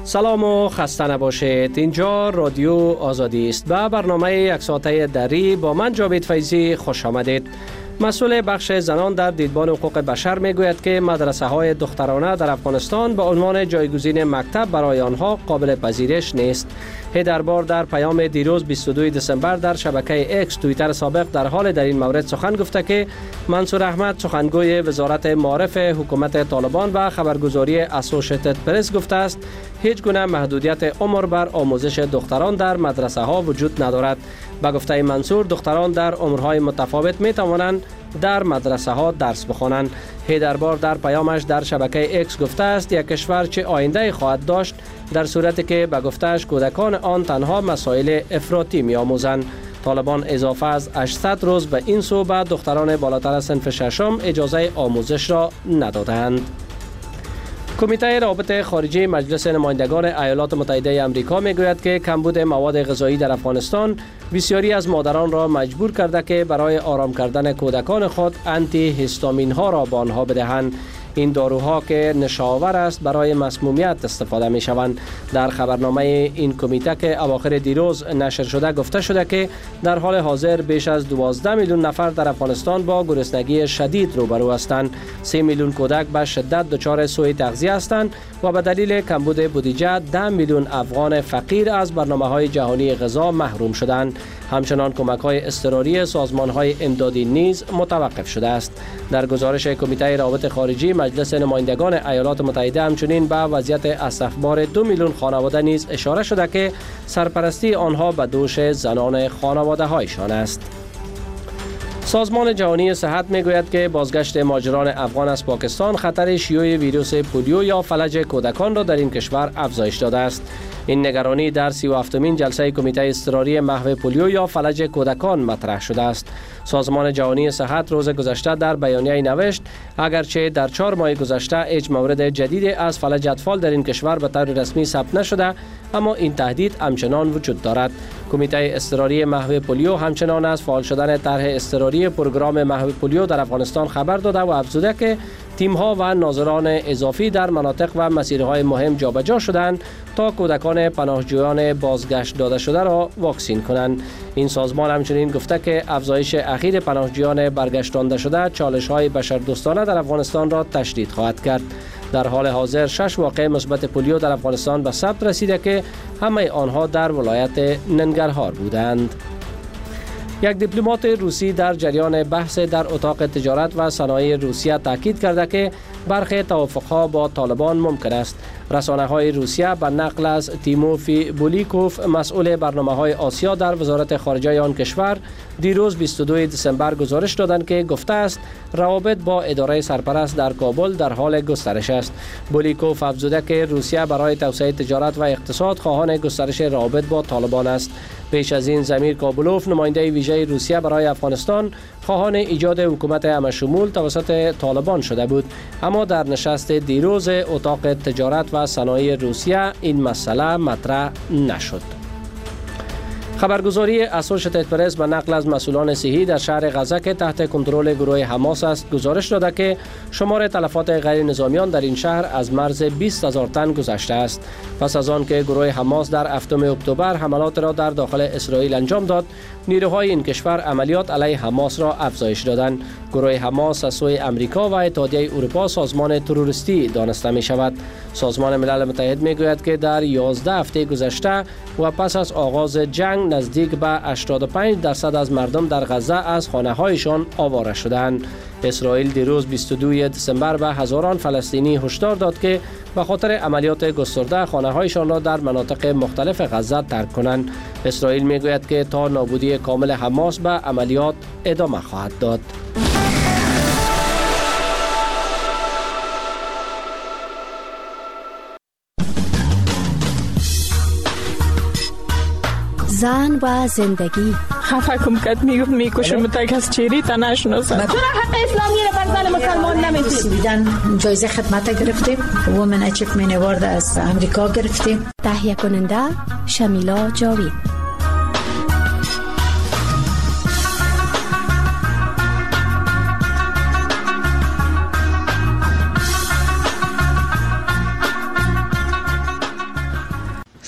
سلام و خسته نباشید. اینجا رادیو آزادی است. به برنامه یک ساعته دری با من جاوید فیضی خوش آمدید. مسئول بخش زنان در دیدبان حقوق بشر میگوید که مدرسه های دخترانه در افغانستان به عنوان جایگزین مکتب برای آنها قابل پذیرش نیست. هیدربار در پیام دیروز 22 دسامبر در شبکه اکس توییتر سابق در حال در این مورد سخن گفته که منصور احمد سخنگوی وزارت معارف حکومت طالبان و خبرگزاری اسوسییتد پرس گفته است هیچ گونه محدودیت عمر بر آموزش دختران در مدرسه ها وجود ندارد. به گفته منصور دختران در عمرهای متفاوت می توانند در مدرسه ها درس بخوانند. هیدربار در پیامش در شبکه اکس گفته است یک کشور چه آینده خواهد داشت در صورتی که به گفته‌اش کودکان آن تنها مسائل افراطی می آموزند. طالبان اضافه از 800 روز به این سو به دختران بالاتر از صنف ششم اجازه آموزش را ندادند. کمیته روابط خارجی مجلس نمایندگان ایالات متحده آمریکا میگوید که کمبود مواد غذایی در افغانستان بسیاری از مادران را مجبور کرده که برای آرام کردن کودکان خود آنتی هیستامین ها را به آنها بدهند. این داروها که نشاور است برای مسمومیت استفاده می شوند. در خبرنامه این کمیته که اواخر دیروز نشر شده گفته شده که در حال حاضر بیش از 12 میلیون نفر در افغانستان با گرسنگی شدید روبرو هستند. 3 میلیون کودک به شدت دچار سوء تغذیه هستند و به دلیل کمبود بودجه 10 میلیون افغان فقیر از برنامه‌های جهانی غذا محروم شدند. همچنان کمک‌های اضطراری سازمان‌های امدادی نیز متوقف شده است. در گزارش کمیته روابط خارجی مجلس نمایندگان ایالات متحده همچنین به وضعیت اسفبار 2 میلیون خانواده نیز اشاره شده که سرپرستی آنها به دوش زنان خانواده‌هایشان است. سازمان جهانی صحت میگوید که بازگشت مهاجران افغان از پاکستان خطر شیوع ویروس پولیو یا فلج کودکان را در این کشور افزایش داده است. این نگرانی در 37مین جلسه کمیته اضطراری محو پولیو یا فلج کودکان مطرح شده است. سازمان جهانی صحت روز گذشته در بیانیه نوشت اگرچه در 4 ماه گذشته هیچ مورد جدید از فلج اطفال در این کشور به طور رسمی ثبت نشده، اما این تهدید همچنان وجود دارد. کمیته اضطراری محو پولیو همچنان از فعال شدن طرح اضطراری پروگرام محو پولیو در افغانستان خبر داده و افزوده که تیم‌ها و ناظران اضافی در مناطق و مسیرهای مهم جابجا شدند تا کودکان پناهجویان بازگشت داده شده را واکسین کنند. این سازمان همچنین گفته که افزایش اخیر پناهجویان برگشتانده شده چالش‌های بشردوستانه در افغانستان را تشدید خواهد کرد. در حال حاضر 6 واقعه مثبت پولیو در افغانستان به ثبت رسیده که همه آنها در ولایت ننگرهار بودند. یک دیپلمات روسی در جریان بحث در اتاق تجارت و صنایع روسیه تاکید کرده که برخی توافقها با طالبان ممکن است. رسانه‌های روسیه به نقل از تیموفی بولیکوف مسئول برنامه‌های آسیا در وزارت خارجه آن کشور دیروز 22 دسامبر گزارش دادند که گفته است روابط با اداره سرپرست در کابل در حال گسترش است. بولیکوف افزوده که روسیه برای توسعه تجارت و اقتصاد خواهان گسترش روابط با طالبان است. پیش از این زمیر کابلوف نماینده ویژه روسیه برای افغانستان خواهان ایجاد حکومت همه‌شمول توسط طالبان شده بود، اما در نشست دیروز اتاق تجارت و صنایع روسیه این مسئله مطرح نشد. خبرگزاری اسوسییتد پرس به نقل از مسئولان صحی در شهر غزه که تحت کنترل گروه حماس است گزارش داده که شمار تلفات غیر نظامیان در این شهر از مرز 20,000 تن گذشته است. پس از آن که گروه حماس در 7 اکتبر حملات را در داخل اسرائیل انجام داد، نیروهای این کشور عملیات علیه حماس را افزایش دادند. گروه حماس از سوی امریکا و اتحادیه اروپا سازمان تروریستی دانسته می شود. سازمان ملل متحد می گوید که در 11 هفته گذشته و پس از آغاز جنگ نزدیک به 85% از مردم در غزه از خانه‌هایشان آواره شدند. اسرائیل دیروز 22 دسامبر به هزاران فلسطینی هشدار داد که به خاطر عملیات گسترده خانه‌هایشان را در مناطق مختلف غزه ترک کنند. اسرائیل میگوید که تا نابودی کامل حماس به عملیات ادامه خواهد داد. زن و زندگی خفه کم کد میکشم تا کس چیری تا نشناسم. چرا حق اسلامی رو بر زن مسلمان نمیدید؟ سویدن جایزه خدمت گرفتیم، وومن اچیومنت اوارد از امریکا گرفتیم. تهیه کننده شمیلا جاوید.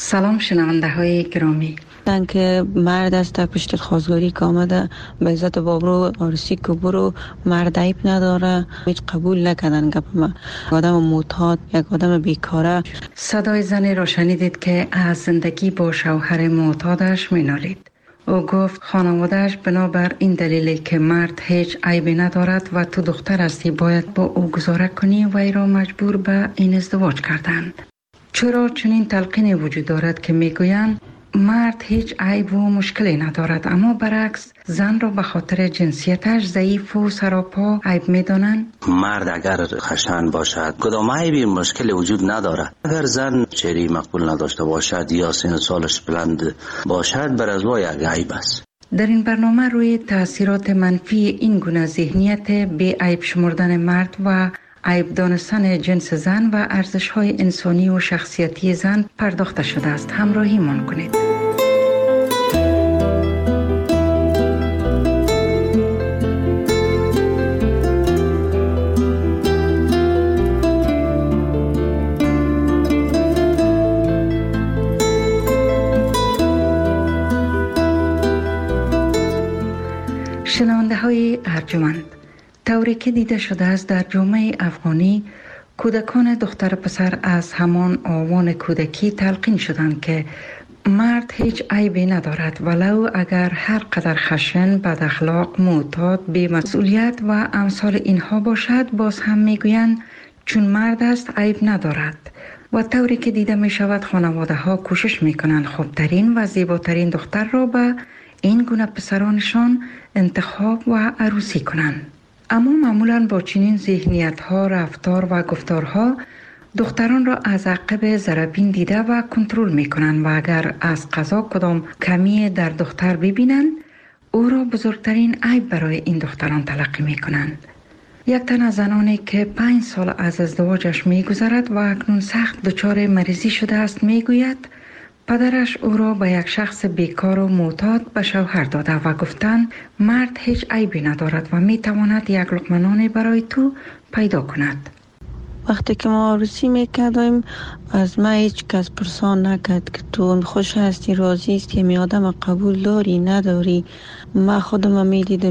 سلام شنونده های گرامی. که مرد است پشت خواستگاری که آمده به عزت بابرو عروسی که برو مرد عیب نداره، هیچ قبول نکردن گپ ما. آدم معتاد، یک آدم بیکاره. صدای زنی را شنیدید که از زندگی با شوهر معتادش مینالید. او گفت خانوادهش بنابر این دلیلی که مرد هیچ عیبی ندارد و تو دختر هستی باید با او گذاره کنی و ای را مجبور به این ازدواج کردند. چرا چنین تلقینی وجود دارد که میگویند مرد هیچ عیب و مشکلی ندارد، اما برعکس زن را به خاطر جنسیتش ضعیف و سراپا عیب میدانند؟ مرد اگر خشن باشد کدام عیبی مشکلی وجود ندارد. اگر زن چهره مقبول نداشته باشد یا سن سالش بلند باشد بر از وی یک عیب است. در این برنامه روی تاثیرات منفی این گونه ذهنیت بی عیب شمردن مرد و عیب دانستن جنس زن و ارزش‌های انسانی و شخصیتی زن پرداخته شده است. همراهیمان کنید. شنونده های ارجمند، طوری که دیده شده است در جامعه افغانی کودکان دختر پسر از همان آوان کودکی تلقین شدند که مرد هیچ عیبی ندارد ولو اگر هر قدر خشن، بد اخلاق، معتاد، بی مسئولیت و امثال اینها باشد باز هم میگویند چون مرد است عیب ندارد. و طوری که دیده می شود خانواده ها کوشش می کنند خوبترین و زیباترین دختر را به این گونه پسرانشان انتخاب و عروسی کنند. اما معمولاً با چنین ذهنیت ها، رفتار و گفتارها دختران را از عقب ضربین دیده و کنترل می کنند و اگر از قضا کدام کمی در دختر ببینند او را بزرگترین عیب برای این دختران تلقی می کنند. یک تن از زنانی که 5 سال از ازدواجش می گذرد و اکنون سخت دچار مریضی شده است می گوید پدرش او را به یک شخص بیکار و معتاد به شوهر داده و گفتند مرد هیچ عیبی ندارد و می تواند یک لقمه نان برای تو پیدا کند. وقتی که ما عروسی میکردیم از ما هیچ کس پرسان نکرد که تو خوش هستی، راضی است که می آدم قبول داری نداری. ما خودم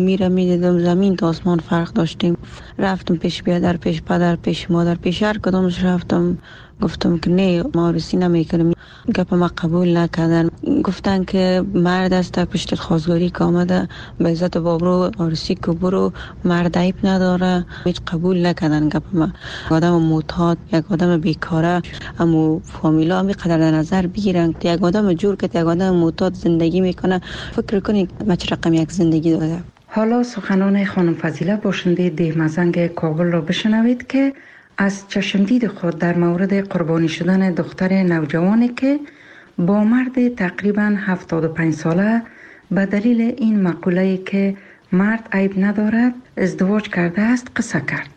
میدیدم زمین تا آسمان فرق داشتیم. رفتم پیش بیادر، پیش پدر، پیش مادر، پیش هر کدامش رفتم گفتم که نه ما عروسی نمیکنیم. گپ ما قبول نکردن. گفتن که مرد است پشت خواستگاری که آمده به عزت بابرو عروسی که برو مرد عیب نداره، هیچ قبول نکردن گپ ما. آدم معتاد، یک آدم بیکاره، اما فامیلا هم قدر در نظر بگیرن که یک آدم جور که یک آدم معتاد زندگی میکنه فکر کنید ما چه رقم یک زندگی داده. حالا سخنان خانم فضیله باشنده دهمزنگ کابل را بشنوید که از چشمدید خود در مورد قربانی شدن دختر نوجوانی که با مرد تقریباً 75 ساله به دلیل این مقوله که مرد عیب ندارد ازدواج کرده است قصه کرد.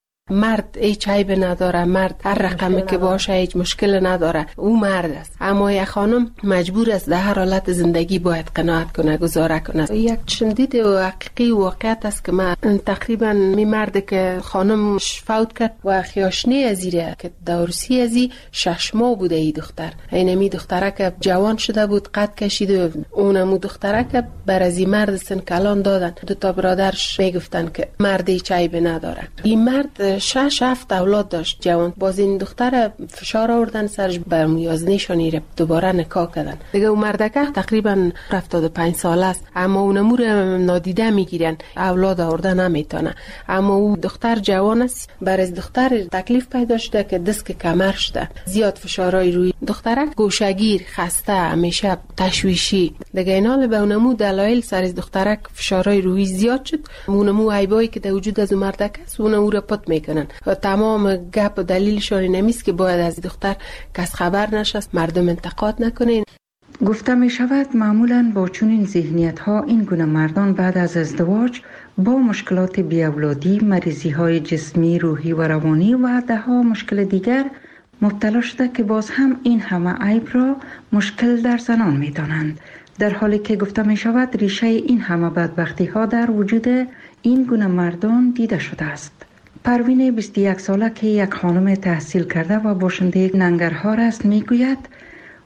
مرد هیچ عیب نداره، مرد هر رقمی که باشه هیچ مشکل نداره، او مرد است. اما یک خانم مجبور است در هر حالت زندگی باید قناعت کنه، گزاره کنه. یک شدید و حقیقی واقعیت است که من تقریبا می مرد که خانم فوت کرد و خیاشنی ازیره که دورسی ازی 6 ماه بوده ای دختر. اینمی دختره که جوان شده بود قد کشید و اونمو دختره که بر ازی مرد سن کلان دادن. 2 برادرش میگفتن که مرد هیچ عیب نداره. این مرد 6-7 اولاد داشت جوان. باز این دختر فشار آوردن سرش بر مویازنیشانی رو دوباره نکاح کردن. دیگه اون مردکه تقریبا 75 ساله است، اما اونمو رو نادیده میگیرن، اولاد آورده نمیتونه. اما او دختر جوان است، بر از دختر تکلیف پیدا شده که دست کمر شده، زیاد فشارای روی دخترک، گوشگیر، خسته، همیشه تشویشی. دیگه اینا به اونمو دلایل سر از دخترک فشارای روی زیاد شد. اونمو عیبایی که در وجود از مردک است اونمو رو پت میکنن و تمام گپ و دلیلشون نمیست که باید از دختر کس خبر نشست، مردم انتقاد نکنین. گفته می شود معمولاً با چنین ذهنیت ها این گونه مردان بعد از ازدواج با مشکلات بیاولادی، مریضی های جسمی، روحی و روانی و دهها مشکل دیگر مبتلا شده که باز هم این همه عیب را مشکل در زنان می دانند، در حالی که گفته می شود ریشه این همه بدبختی ها در وجود این گونه مردان دیده شده است. پروین 21 ساله که یک خانم تحصیل کرده و باشنده ننگرهار است می گوید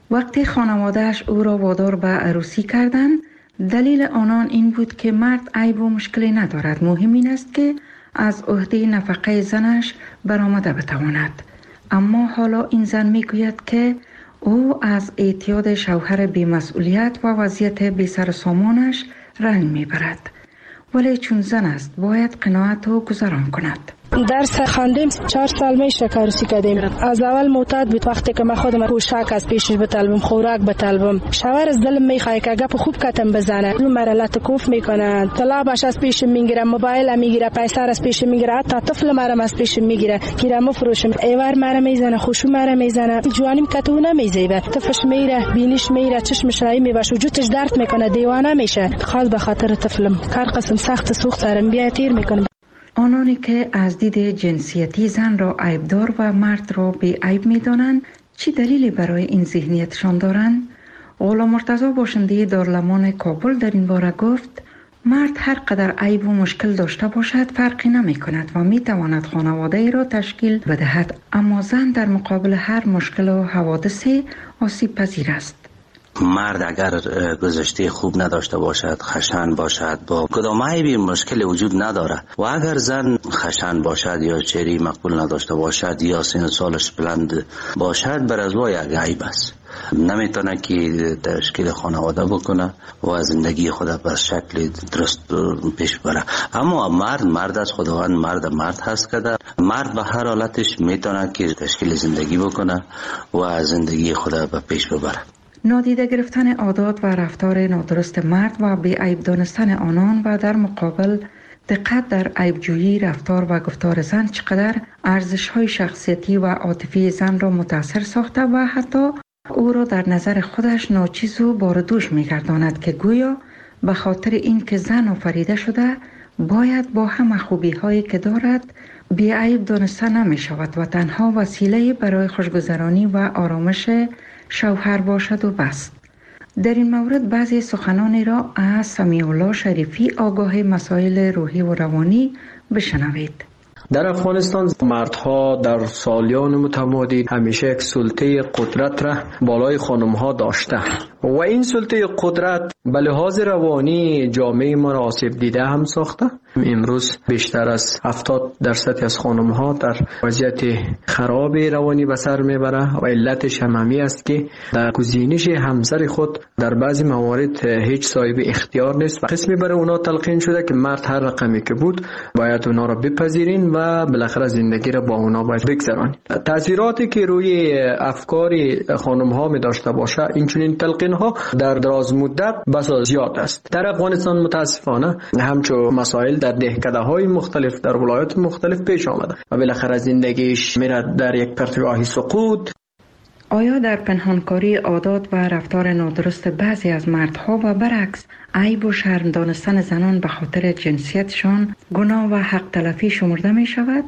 وقتی خانوادهش او را وادار به عروسی کردند، دلیل آنان این بود که مرد عیب و مشکلی ندارد. مهم این است که از عهده نفقه زنش برآمده بتواند. اما حالا این زن میگوید که او از اعتیاد شوهر بی‌مسئولیت و وضعیت بی سر و سامانش رنج میبرد. ولی چون زن است باید قناعت و گذران کند. درس خواندیم 4 سال میشه که عروسی کردیم. از اول معتاد بود وقتی که من خودم پوشاک از پیشش بطلبم، خوراک بطلبم. شوهر از دلم میخواد که گپ خوب کتم بزنه. اون مرا لطکوف میکنه، طلبش از پیش میگیره، موبایل میگیره، پیسه از پیش میگیره، حتی طفل مرا از پیش میگیره، گیرم مفروشم، ایوار مرا میزنه، خوشو مرا میزنه. جوانیم کتو نمیزیبه، طفلش میره، بینیش میره، چشمش رای میباشه، وجودش درد میکنه، دیوانه میشه. خاص به خاطر طفلم کار قسم سخت سوخت دارم بیا تیر میکنه. آنانی که از دید جنسیتی زن را عیبدار و مرد را بی عیب می دانند، چی دلیلی برای این ذهنیتشان دارند؟ غلام مرتضی باشنده دارالمان کابل در این باره گفت مرد هر قدر عیب و مشکل داشته باشد فرقی نمی کند و می تواند خانواده ای را تشکیل بدهد، اما زن در مقابل هر مشکل و حوادثی آسیب پذیر است. مرد اگر گذشته خوب نداشته باشد، خشن باشد، با کدام عیبی مشکل وجود نداره. و اگر زن خشن باشد یا چهره مقبول نداشته باشد یا سن سالش بلند باشد، بر از وای یک عیب است. نمیتونه که تشکیل خانواده بکنه و زندگی خود به شکل درست پیش بره. اما مرد از خداوند مرد هست که مرد به هر حالتش میتونه که تشکیل زندگی بکنه و زندگی خود به پیش ببره. نادیده گرفتن عادات و رفتار نادرست مرد و بی عیب دانستن آنان و در مقابل دقت در عیبجویی رفتار و گفتار زن چقدر ارزش‌های شخصیتی و عاطفی زن را متاثر ساخته و حتی او را در نظر خودش ناچیز و باردوش می‌گرداند که گویا به خاطر این که زن آفریده شده باید با همه خوبی‌هایی که دارد بی عیب دانسته نمی‌شود و تنها وسیله برای خوشگذرانی و آرامش شوهر باشد و بس. در این مورد بعضی سخنانی را از سمیع الله شریفی آگاه مسائل روحی و روانی بشنوید. در افغانستان مردها در سالیان متمادی همیشه یک سلطه قدرت را بالای خانمها داشته و این سلطه قدرت به لحاظ روانی جامعه ما را آسیب دیده هم ساخته. امروز بیشتر از 70% از خانمها در وضعیت خراب روانی به سر میبره و علتش همین است که در گزینش همسر خود در بعضی موارد هیچ صاحب اختیار نیست و قسمی برای اونا تلقین شده که مرد هر رقمی که بود باید اونا را بپذیرین و بالاخره زندگی را با اونا باید بگذرانید. تاثیراتی که روی افکار خانمها می داشته باشه این چنین تلقین ها در دراز مدت بسیار زیاد است. در افغانستان متاسفانه همچون مسائل در دهکده های مختلف در ولایات مختلف پیش آمده و بالاخره زندگیش میره در یک پرتگاهی سقوط. آیا در پنهانکاری عادات و رفتار نادرست بعضی از مردها و برعکس عیب و شرم دانستن زنان به خاطر جنسیتشان گناه و حق تلفی شمرده می شود؟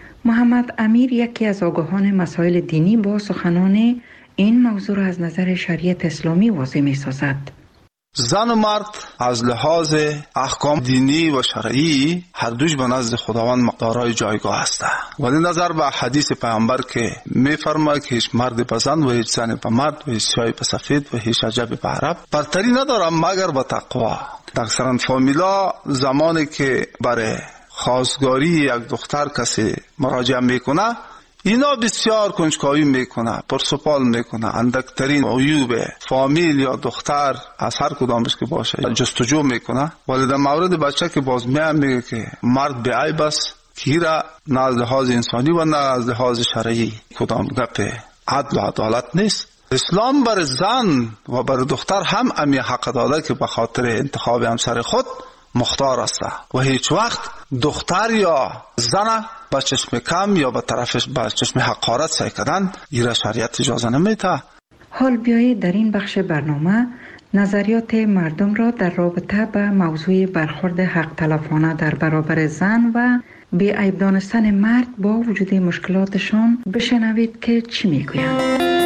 محمد امیر یکی از آگاهان مسائل دینی با سخنان این موضوع را از نظر شریعت اسلامی واضح می سازد. زن و مرد از لحاظ احکام دینی و شرعی هر دوش به نزد خداوند دارای جایگاه هستند. ولی نظر به حدیث پیامبر که می‌فرماید که هیچ مرد به زن و هیچ زن به مرد و هیچ سیاه به سفید و هیچ عجب به عرب برتری ندارد مگر به تقوا. اکثرا فامیلا زمانی که برای خواستگاری یک دختر کسی مراجعه میکنه اینا بسیار کنجکاوی میکنه، پرسپال میکنه، اندکترین عیوب فامیل یا دختر از هر کدامش که باشه جستجو میکنه. ولی در مورد بچه که باز میگه که مرد به عیب است که را نه از لحاظ انسانی و نه از لحاظ شرعی کدام گپ عدل و عدالت نیست. اسلام بر زن و بر دختر هم امی حق داده که به خاطر انتخاب همسر خود مختار است و هیچ وقت دختر یا زن با چشم کم یا با طرفش با چشم حقارت سعی کردن ایره شریعت اجازه نمیده. حال بیایید در این بخش برنامه نظریات مردم را در رابطه با موضوع برخورد حق تلفانه در برابر زن و بی عیب دانستن مرد با وجود مشکلاتشان بشنوید که چی میگویند.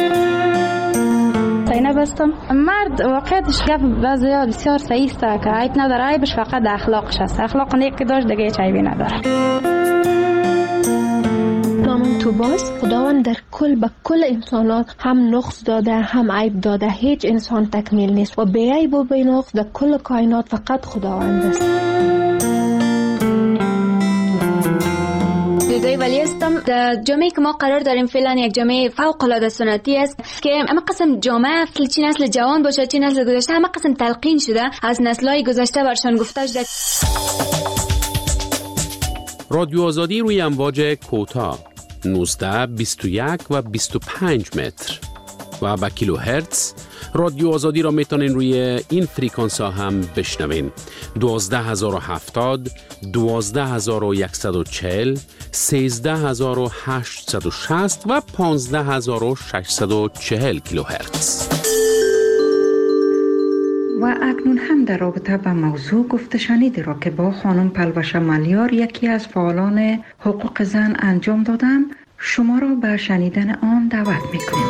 نبستم مرد واقعیتش گفت بعضیا بسیار صحیح است که عیب نداره، عیبش فقط اخلاقش است. اخلاق نیک که داشت دیگه هیچ عیبی نداره. تو باز خداوند در کل به کل انسانات هم نقص داده هم عیب داده. هیچ انسان تکمیل نیست و بی عیب و بی نقص در کل کائنات فقط خداوند است. دوزای ولی هستم. در جامعه که ما قرار داریم فعلا یک جامعه فوق العاده سنتی است که همه قسم جامعه چه نسل جوان باشه چه نسل گذشته همه قسم تلقین شده از نسل‌های گذشته برشان گفته شده. رادیو آزادی روی امواج کوتاه 19 21 و 25 متر و با کیلو هرتز. رادیو آزادی را میتونین روی این فریکانس ها هم بشنوین. 12070 12140 13860 و 15640 کیلو هرتز. و اکنون هم در رابطه با موضوع گفته شنیدی را که با خانم پلوشه ملیار یکی از فعالان حقوق زن انجام دادم، شما را به شنیدن آن دعوت میکنیم.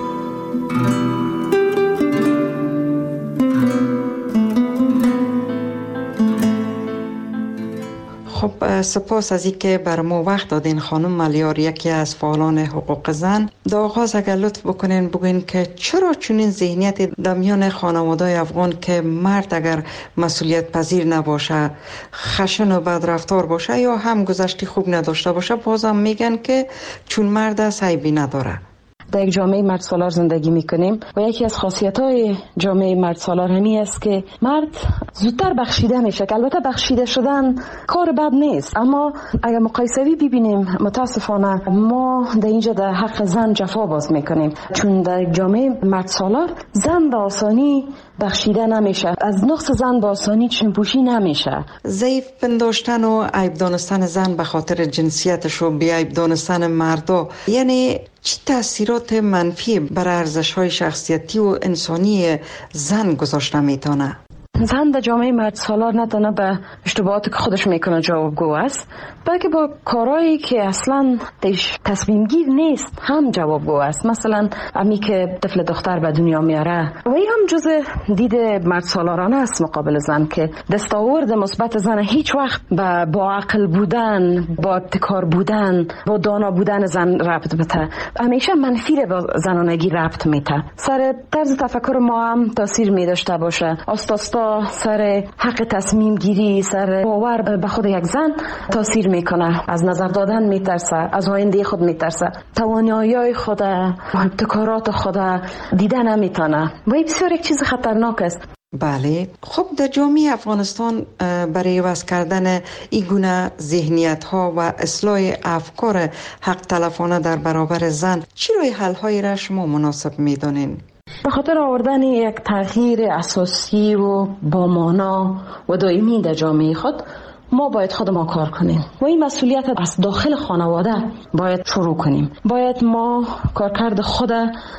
خب سپاس از اینکه بر ما وقت دادین خانم ملیار، یکی از فعالان حقوق زن. در آغاز اگر لطف بکنین بگوین که چرا چنین ذهنیت در میان خانواده‌های افغان که مرد اگر مسئولیت پذیر نباشه، خشن و بدرفتار باشه یا هم گذشته خوب نداشته باشه، بازم میگن که چون مرد است عیبی نداره. در یک جامعه مرد سالار زندگی میکنیم و یکی از خاصیت‌های جامعه مرد سالار همی است که مرد زودتر بخشیده میشه. که البته بخشیده شدن کار بد نیست، اما اگر مقایسوی ببینیم متاسفانه ما در اینجا در حق زن جفا باز میکنیم، چون در یک جامعه مرد سالار زن به آسانی بخشیده نمیشه، از نقص زن به آسانی چشم‌پوشی نمیشه. ضعیف پنداشتن و عیب دانستن زن به خاطر جنسیتش و بی عیب دانستن مردا، یعنی چه تأثیرات منفی بر ارزش‌های شخصیتی و انسانی زن گذاشته میتونه؟ زن در جامعه مرد سالار نه تنها به اشتباهاتی که خودش میکنه جوابگو است، بلکه با کارهایی که اصلا تصمیم گیر نیست هم جوابگو است. مثلا امی که طفل دختر به دنیا میاره و این هم جزء دید مرد سالارانه است مقابل زن، که دستاورد مثبت زن هیچ وقت با عقل بودن، با ابتکار بودن، با دانا بودن زن ربط بده، همیشه منفی رو با زنانگی ربط میده. سر طرز تفکر ما هم تاثیر میداشته باشه. آستاستا سر حق تصمیم گیری، سر باور به خود یک زن تاثیر میکنه. از نظر دادن میترسه، از آینده خود میترسه، توانایی‌های خود، ابتکارات خود دیدن نمیتونه و این بسیار یک چیز خطرناک است. بله، خب در جامعه افغانستان برای عوض کردن این گونه ذهنیت ها و اصلاح افکار حق تلفانه در برابر زن چی روی حل های را شما مناسب میدونین؟ به خاطر آوردن یک تغییر اساسی و با مانا و دائمی در جامعه خود ما باید خود ما کار کنیم و این مسئولیت از داخل خانواده باید شروع کنیم. باید ما کارکرد خود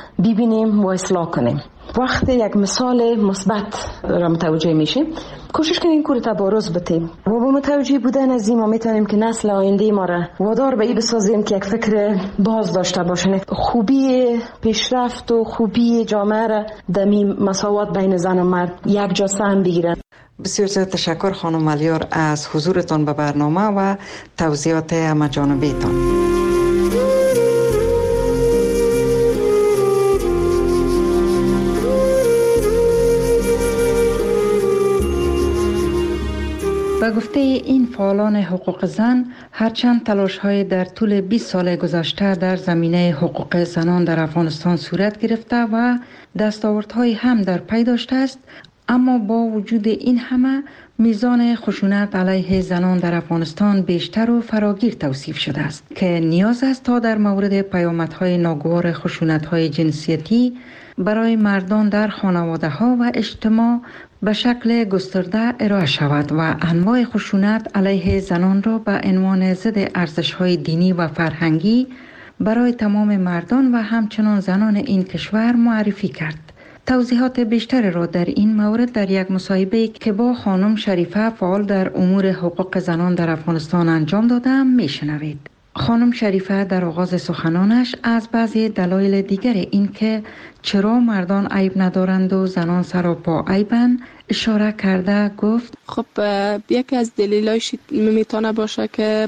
ببینیم و اصلاح کنیم. وقتی یک مثال مثبت را متوجه میشیم کوشش کنیم کور تبارز بتیم و با متوجه بودن از این ما میتونیم که نسل آینده ما را وادار به این بسازیم که یک فکر باز داشته باشن. خوبی پیشرفت و خوبی جامعه را در مساوات بین زن و مرد یک جا سهم بگیرن. بسیار زیاد تشکر خانم ملیار از حضورتان به برنامه و توضیحات همه جانبه‌تان. به گفته این فعالان حقوق زن، هرچند تلاش‌های در طول 20 سال گذشته در زمینه حقوق زنان در افغانستان صورت گرفته و دستاوردهای هم در پی داشته است، اما با وجود این همه میزان خشونت علیه زنان در افغانستان بیشتر و فراگیر توصیف شده است که نیاز است تا در مورد پیامدهای ناگوار خشونت‌های جنسیتی برای مردان در خانواده‌ها و اجتماع به شکل گسترده ارائه شود و انواع خشونت علیه زنان را به عنوان ضد ارزش‌های دینی و فرهنگی برای تمام مردان و همچنان زنان این کشور معرفی کرد. توضیحات بیشتر را در این مورد در یک مصاحبه که با خانم شریفه فعال در امور حقوق زنان در افغانستان انجام دادم میشنوید. خانم شریفه در آغاز سخنانش از بعضی دلایل دیگر این که چرا مردان عیب ندارند و زنان سراپا عیبند اشاره کرده گفت خب یکی از دلایلش میتونه باشه که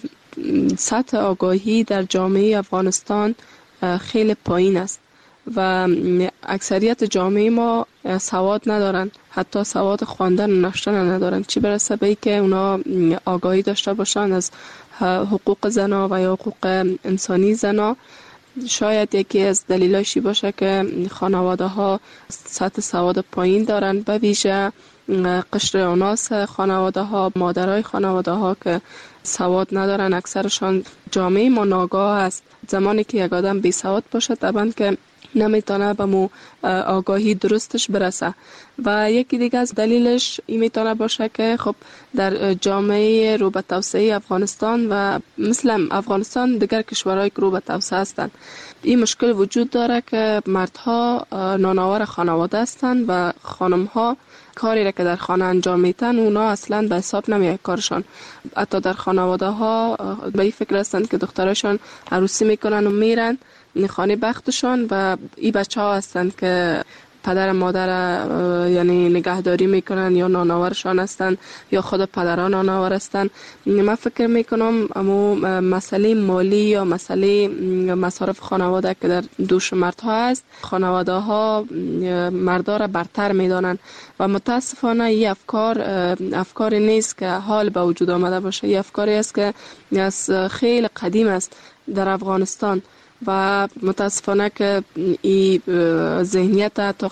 سطح آگاهی در جامعه افغانستان خیلی پایین است و اکثریت جامعه ما سواد ندارن، حتی سواد خواندن و نوشتن ندارن، چی برسه به که اونا آگاهی داشته باشن از حقوق زنا و یا حقوق انسانی زنا. شاید یکی از دلیلاشی باشه که خانواده ها سطح سواد پایین دارن، به ویژه قشر اوناس خانواده ها، مادرای خانواده ها که سواد ندارن. اکثرشان جامعه ما ناگاه است. زمانی که یک آدم بی سواد باشه طبعا که نمیتونه به مو آگاهی درستش برسه. و یکی دیگه از دلیلش این میتونه باشه که خب در جامعه رو به توسعه افغانستان و مثل افغانستان دیگر کشورهای که رو به توسعه هستند، این مشکل وجود داره که مردها نانآور خانواده هستند و خانمها کاری را که در خانه انجام میتن اونا اصلا به حساب نمیاد کارشان. حتی در خانواده ها به این فکر هستند که دخترشان عروسی میکنن و میرن خانه بختشان و این بچه ها هستند که پدر مادر یعنی نگهداری میکنن یا نانآورشان هستند یا خود پدران نانآور هستند. من فکر میکنم اما مسئله مالی یا مسئله مصارف خانواده که در دوش مردها هست، خانواده ها مردا را برتر میدانن و متاسفانه این افکار نیست که حال به وجود آمده باشه. این افکاری است که از خیلی قدیم است در افغانستان و متاسفانه که این ذهنیت تا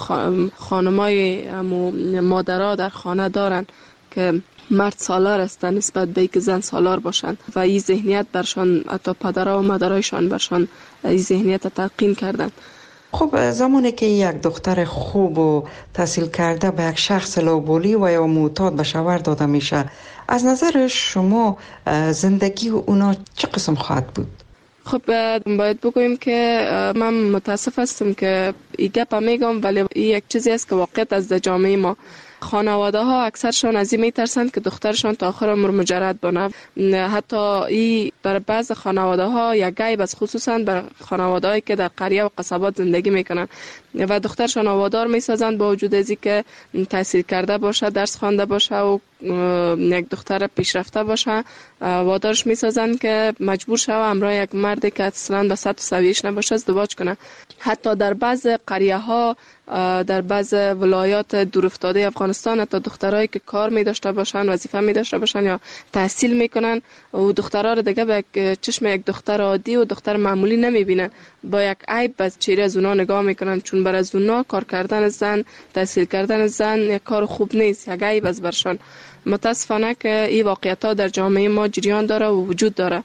خانمای مادرها در خانه دارن که مرد سالار هستن نسبت به که زن سالار باشن و این ذهنیت برشان حتی پدرها و مادرایشان برشان این ذهنیت تلقین کردن. خب زمانی که یک دختر خوب و تحصیل کرده به یک شخص لوبولی و یا معتاد به شوهر داده میشه، از نظر شما زندگی اونا چه قسم خواهد بود؟ خب باید بگویم که من متاسف هستم که این گپ میگم، ولی این یک چیزی است که واقعیت از جامعه ما. خانواده ها اکثرشان از این میترسند که دخترشان تا آخر عمر مجرد بانه. حتی این بر بعض خانواده ها یک عیب است، خصوصا بر خانواده هایی که در قریه و قصبات زندگی میکنن و دخترشان وادار میسازند با وجود از که تحصیل کرده باشه، درس خوانده باشه و یک دختر پیشرفته باشه، وادارش میسازند که مجبور شوه همراه یک مردی که اصلا به سطح سویش نباشه ازدواج کنه. حتی در بعض قریه ها، در بعض ولایات دورافتاده افغانستان، حتی دخترایی که کار می داشته باشن، وظیفه می داشته باشن یا تحصیل میکنن و دخترها رو دیگه به چشم یک دختر عادی و دختر معمولی نمی بینن، با یک عیب به چهره از اونا نگاه میکنن، چون برای از اونا کار کردن زن، تحصیل کردن زن یک کار خوب نیست، یک عیب از برشان. متاسفانه که این واقعیت ها در جامعه ما جریان داره و وجود داره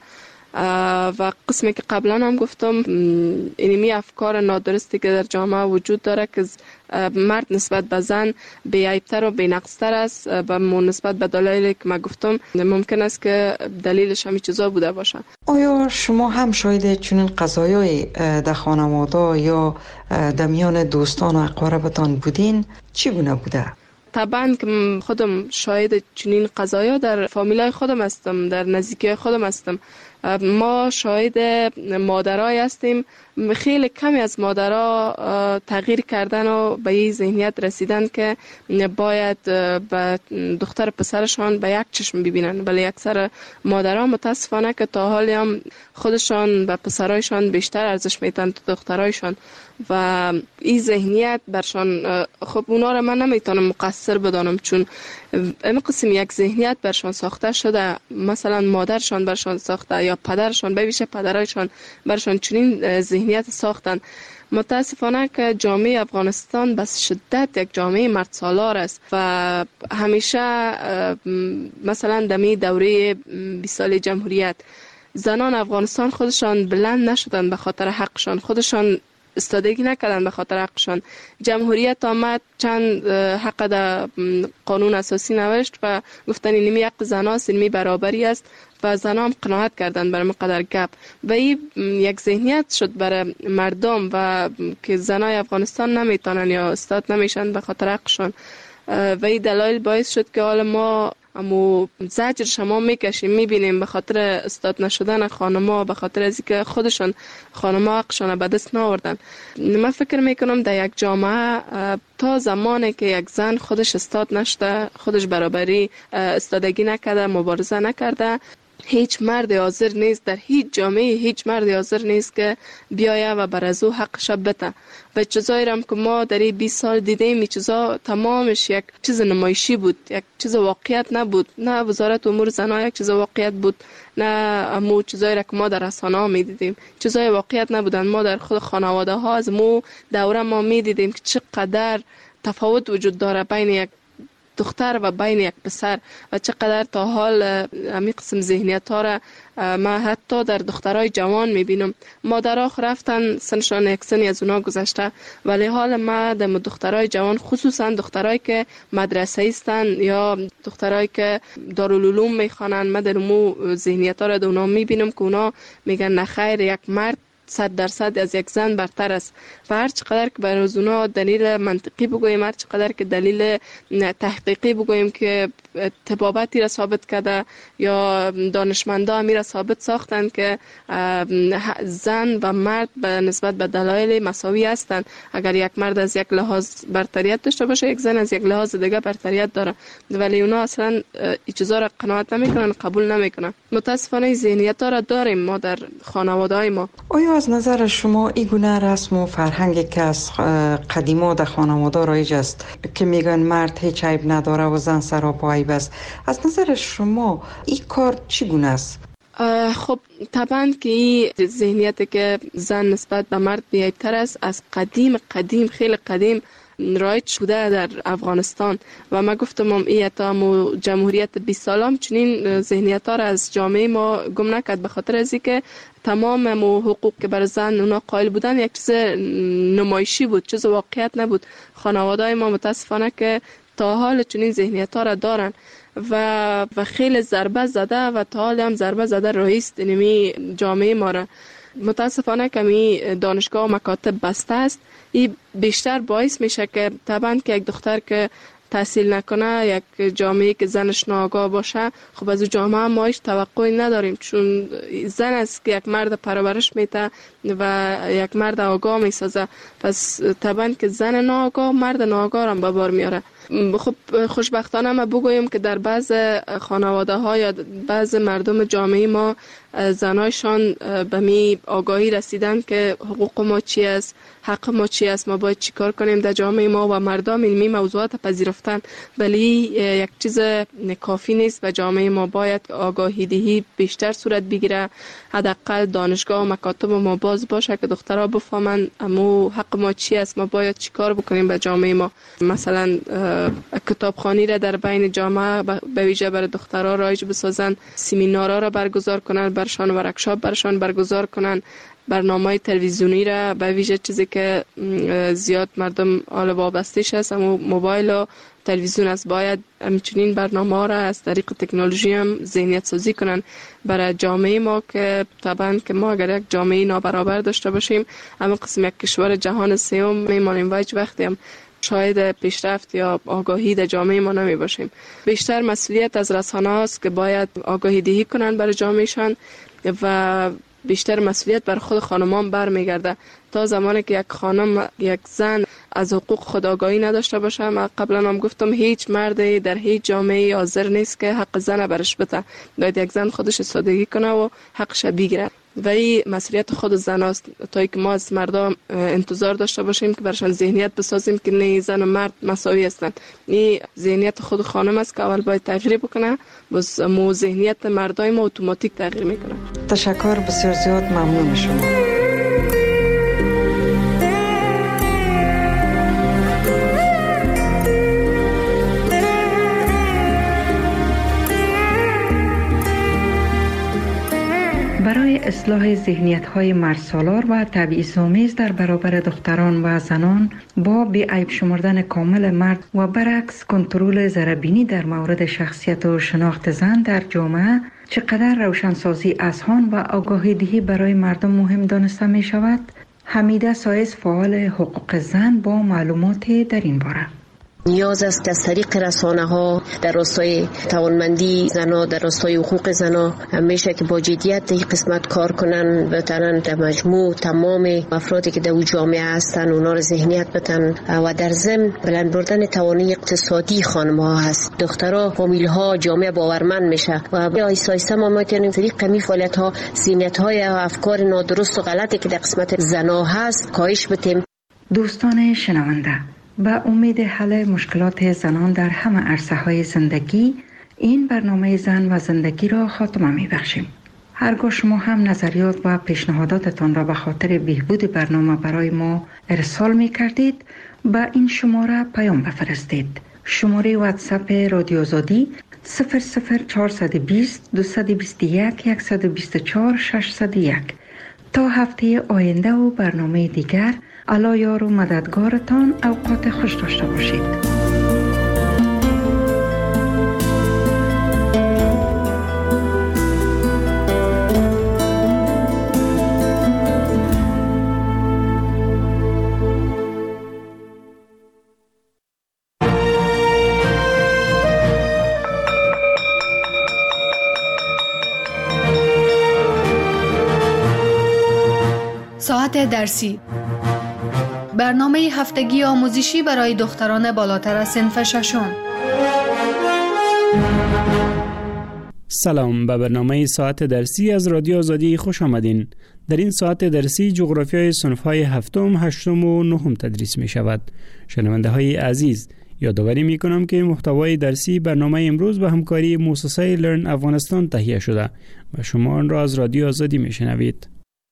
و قسمی که قبلا هم گفتم اینمی افکار نادرستی که در جامعه وجود داره که مرد نسبت به زن بی‌عیب‌تر و بی‌نقص‌تر است و نسبت به دلایلی که من گفتم ممکن است که دلیلش همین چیزا بوده باشه. آیا شما هم شاید چنین قضایای در خانواده یا در میان دوستان و اقاربتان بودین؟ چگونه بوده؟ طبعا که خودم شاهد چنین قضایا در فامیلای خودم هستم، در نزدیکی خودم هستم. ما شاهد مادرای هستیم، خیلی کمی از مادرها تغییر کردن و به این ذهنیت رسیدن که باید به دختر پسرشان به یک چشم ببینن، ولی اکثر مادرها متاسفانه که تا حالی هم خودشان به پسرایشان بیشتر ارزش میدن تا دخترایشان و این ذهنیت برشان، خب اونا را من نمیتونم مقصر بدانم، چون این قسم یک ذهنیت برشان ساخته شده، مثلا مادرشان برشان ساخته یا پدرشان، به ویژه پدرایشان برشان چنین ذهنیت ساختن. متاسفانه که جامعه افغانستان به شدت یک جامعه مرد سالار است و همیشه مثلا دمی دوره 20 سال جمهوریت زنان افغانستان خودشان بلند نشدن به خاطر حقشان، خودشان استادگی نکردن به خاطر حقشان. جمهوریت آمد، چند حق در قانون اساسی نوشت و گفتن اینمی حق زناست، اینمی برابری است و زنان هم قناعت کردن برای مقدر گپ و این یک ذهنیت شد برای مردم و که زنای افغانستان نمیتونن یا استاد نمیشن به خاطر حقشان و این دلایل باعث شد که حالا ما امو زجر شما میکشیم، میبینیم به خاطر استاد نشدن خانما، به خاطر از اینکه خودشان خانما حقشان به دست ناوردن. من فکر میکنم در یک جامعه تا زمانی که یک زن خودش استاد نشده، خودش برابری استادگی نکرده، مبارزه نکرده، هیچ مرد حاضر نیست، در هیچ جامعه هیچ مرد حاضر نیست که بیایه و بر از او حقش بده. و چیزایی هم که ما در 20 سال دیدیم، این چیزا تمامش یک چیز نمایشی بود، یک چیز واقعیت نبود. نه وزارت امور زنان یک چیز واقعیت بود، نه امو چیزایی که ما در رسانه‌ها می‌دیدیم چیزای واقعیت نبودن. ما در خود خانواده ها از مو دوره ما می‌دیدیم که چقدر تفاوت وجود داره بین یک دختر و بین یک پسر و چقدر تا حال همین قسم ذهنیت ها را ما حتی در دخترای جوان میبینم. مادرها رفتن سنشان یک سنی از اونا گذشته، ولی حال ما در دخترای جوان، خصوصا دخترایی که مدرسه ایستن یا دخترایی که دارالعلوم میخوانن، ما در مو ذهنیت ها را در اونا میبینم که اونا میگن نخیر، یک مرد 100% از یک زن برتر است. و هر چقدر که برای اونا دلیل منطقی بگوییم، هر چقدر که دلیل تحقیقی بگوییم که طبابتی را ثابت کرده یا دانشمندا همی را ثابت ساختن که زن و مرد به نسبت به دلایل مساوی هستند. اگر یک مرد از یک لحاظ برتریت داشته باشه، یک زن از یک لحاظ دیگه برتریت داره، ولی اونا اصلا این چیزا را قناعت نمیکنن، قبول نمیکنن. متاسفانه ذهنیت ها را داریم ما در خانواده های ما. آیا از نظر شما این گونه رسم و فرهنگی که از قدیما در خانواده رایج است که میگن مرد هیچ عیب نداره و زن سراپا عیب است، از نظر شما این کار چگونه است؟ خب طبعا که این ذهنیت که زن نسبت به مرد بی‌عیب‌تر است از قدیم خیلی قدیم رایج شده در افغانستان و ما گفتم این تا جمهوریت 20 سالم چنین ذهنیت ها را از جامعه ما گم نکرد، به خاطر از اینکه تمام حقوق که بر زن اونا قائل بودن یک چیز نمایشی بود، چیز واقعیت نبود. خانواده ما متاسفانه که تا حال چنین ذهنیت ها را دارن و خیلی ضربه زده و تا حال هم ضربه زده رئیس نمی جامعه ما را. متاسفانه کمی دانشگاه و مکاتب بسته است. این بیشتر باعث میشه که طبعا که یک دختر که تحصیل نکنه، یک جامعه که زنش ناآگاه باشه، خب از جامعه ما هیچ توقعی نداریم، چون زن است که یک مرد پرورش میده و یک مرد آگاه میسازه. پس طبعا که زن ناآگاه مرد ناآگاه هم به بار میاره. خب خوشبختانه ما بگوییم که در بعض خانواده ها یا بعض مردم جامعه ما زنایشان به می آگاهی رسیدن که حقوق ما چی است، حق ما چی است، ما باید چی کار کنیم در جامعه ما و مردم علمی موضوعات پذیرفتن. ولی یک چیز کافی نیست و جامعه ما باید آگاهی دهی بیشتر صورت بگیره. حداقل دانشگاه و مکاتب ما باز باشه که دخترها بفهمن امو حق ما چی است، ما باید چی کار بکنیم به جامعه ما. مثلا کتابخوانی را در بین جامعه به ویژه برای دخترها رایج بسازن، سمینارها را برگزار کنن، برشان ورکشاپ برشان برگزار کنن، برنامه تلویزیونی را به ویژه چیزی که زیاد مردم حال وابسته‌اش هست اما موبایل و تلویزیون است، باید همچنین برنامه را از طریق تکنولوژی هم ذهنیت سازی کنن برای جامعه ما که طبعا که ما اگر یک جامعه نابرابر داشته باشیم اما قسم یک کشور جهان سوم میمانیم و هیچ وقتی هم شاید پیشرفت یا آگاهی در جامعه ما نمی باشیم. بیشتر مسئولیت از رسانه است که باید آگاهی دهی کنن برای جامعهشان و بیشتر مسئولیت بر خود خانمان برمیگرده. تا زمانی که یک خانم، یک زن از حقوق خود آگاهی نداشته باشه، من قبلا هم گفتم هیچ مردی در هیچ جامعه حاضر نیست که حق زن برش بده. باید یک زن خودش سادگی کنه و حقش بگیره و این مسئولیت خود زن است. تا که ما از مردم انتظار داشته باشیم که برشان ذهنیت بسازیم که نه زن و مرد مساوی هستند. این ذهنیت خود خانم است که اول باید تغییر بکنه، بس مو ذهنیت مردای ما اتوماتیک تغییر میکنه. تشکر بسیار زیاد، ممنون شما. برای اصلاح ذهنیت‌های مردسالار و تبعیض‌آمیز در برابر دختران و زنان با بی‌عیب شمردن کامل مرد و برعکس کنترل ضرربینی در مورد شخصیت و شناخت زن در جامعه، چقدر روشنسازی اذهان و آگاهی دهی برای مردم مهم دانسته می شود؟ حمیده سایز، فعال حقوق زن، با معلومات در این باره. نیاز است که از طریق رسانه ها در راستای توانمندی زنها، در راستای حقوق زنها همیشه که با جدیت این قسمت کار کنن، بتونن در مجموع تمام افرادی که در جامعه هستن اونا رو ذهنیت بدن و در ضمن بلند بردن توانایی اقتصادی خانم ها هست. دخترها، فامیل ها، جامعه باورمند میشه و آیسته آیسته ما میتونیم طریق می فعالیت ها، ذهنیت های و افکار نادرست و غلطی که در قسمت زنها هست کاهش بدیم. دوستان شنونده، به امید حل مشکلات زنان در همه عرصه‌های زندگی، این برنامه زن و زندگی را خاتمه می‌بخشیم. هرگاه شما هم نظریات و پیشنهاداتتان را به خاطر بهبود برنامه برای ما ارسال می‌کردید، به این شماره پیام بفرستید. شماره واتساپ رادیو آزادی 00420 221 124 601. تا هفته آینده و برنامه دیگر، الله یار و مددگارتان. اوقات خوش داشته باشید. ساعت درسی، برنامه هفتگی آموزشی برای دختران بالاتر از صنف ششم. سلام، به برنامه ساعت درسی از رادیو آزادی خوش آمدین. در این ساعت درسی جغرافیای صنف‌های هفتم، هشتم و نهم تدریس می شود. شنونده های عزیز، یادآوری می کنم که محتوای درسی برنامه امروز به همکاری مؤسسه لرن افغانستان تهیه شده و شما آن را از رادیو آزادی می شنوید.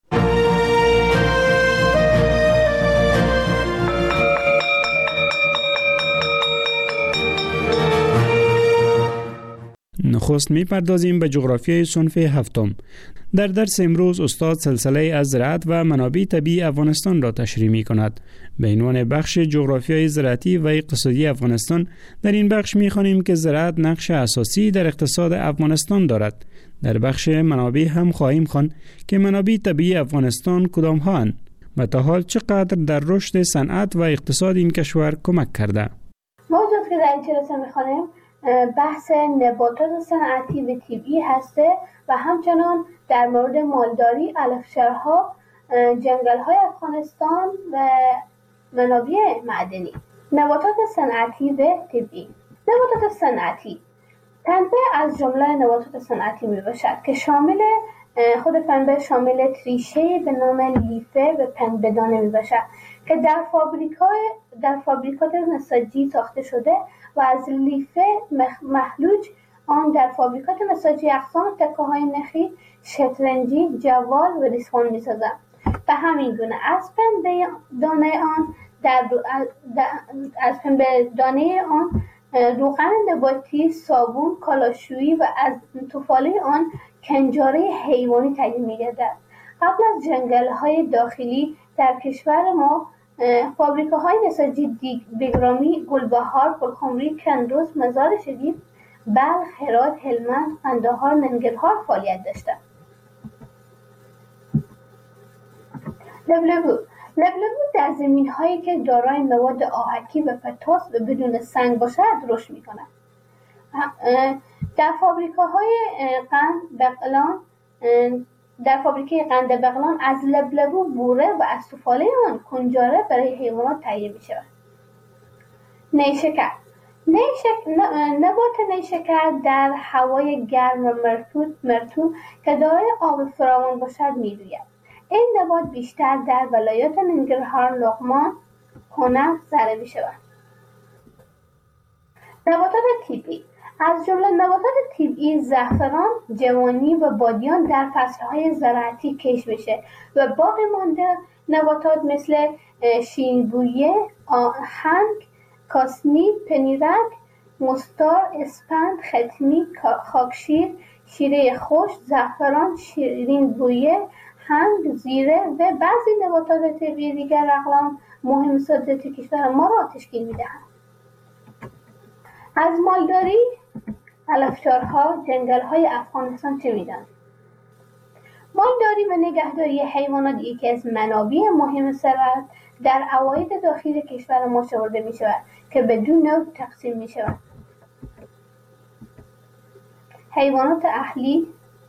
نخست می‌پردازیم به جغرافیای صنف هفتم. در درس امروز استاد سلسله از زراعت و منابع طبیعی افغانستان را تشریح می‌کند. به عنوان بخش جغرافیای زراعتی و اقتصادی افغانستان، در این بخش می‌خوانیم که زراعت نقش اساسی در اقتصاد افغانستان دارد. در بخش منابع هم خواهیم خواند که منابع طبیعی افغانستان کدام هاند و تا حال چقدر در رشد صنعت و اقتصاد این کشور کمک کرده. موضوعی که در این جلسه می‌خوانیم بحث نباتات صنعتی و طبیعی هسته و همچنان در مورد مالداری، علفشارها، جنگل‌های افغانستان و منابع معدنی. نباتات صنعتی و طبیعی. نباتات صنعتی پنبه از جمله نباتات صنعتی میباشد که خود پنبه شامل ریشه به نام لیفه و پنبه دانه میباشد که در فابریکات نساجی ساخته شده و از لیفه مخلوج آن در فابریکات نساجی اقسام تکه‌های نخی، شطرنجی، جوال و ریسمان می‌سازند. به همین گونه از پنبه دانه آن روغن نباتی، صابون، کالاشویی و از تفاله آن کنجاره حیوانی تهیه می‌گردد. قبل از جنگل‌های داخلی در کشور ما فابریکه‌های نساجی بگرامی، گلبهار، پرخمری، کندوز، مزار شریف، بلخ، هرات، هلمند، قندهار، ننگرهار فعالیت داشتند. لبلبو در زمین‌هایی که دارای مواد آهکی و پتاس و بدون سنگ باشد رشد می‌کند. در فابریکه قند بغلان از لبلبو بوره و از تفاله آن کنجاره برای حیوانات تهیه می شود. نیشکر نبات نیشکر در هوای گرم و مرطوب که دارای آب فراوان باشد می روید. این نبات بیشتر در ولایات ننگرهار، لغمان، کنر زرع می شود. نباتات طبیعی از جمله نباتات طبیعی زعفران، جوانی و بادیان در فصلهای زراعتی کشت میشه و باقی مانده نباتات مثل شیرین‌بویه، آهنگ، کاسنی، پنیرک، مستار، اسپند، ختمی، خاکشیر، شیره خشک، زعفران، شیرین‌بویه، هنگ، زیره و بعضی نباتات طبیعی دیگر اقلام مهم صادراتی کشور ما را تشکیل میدهند. از مالداری، علفشارها، جنگل‌های افغانستان چه می‌دانید؟ مالداری و نگهداری حیوانات یکی از منابع مهم در عواید داخلی کشور ما شمرده می شود که بدون نوع تقسیم می شود. حیوانات اهلی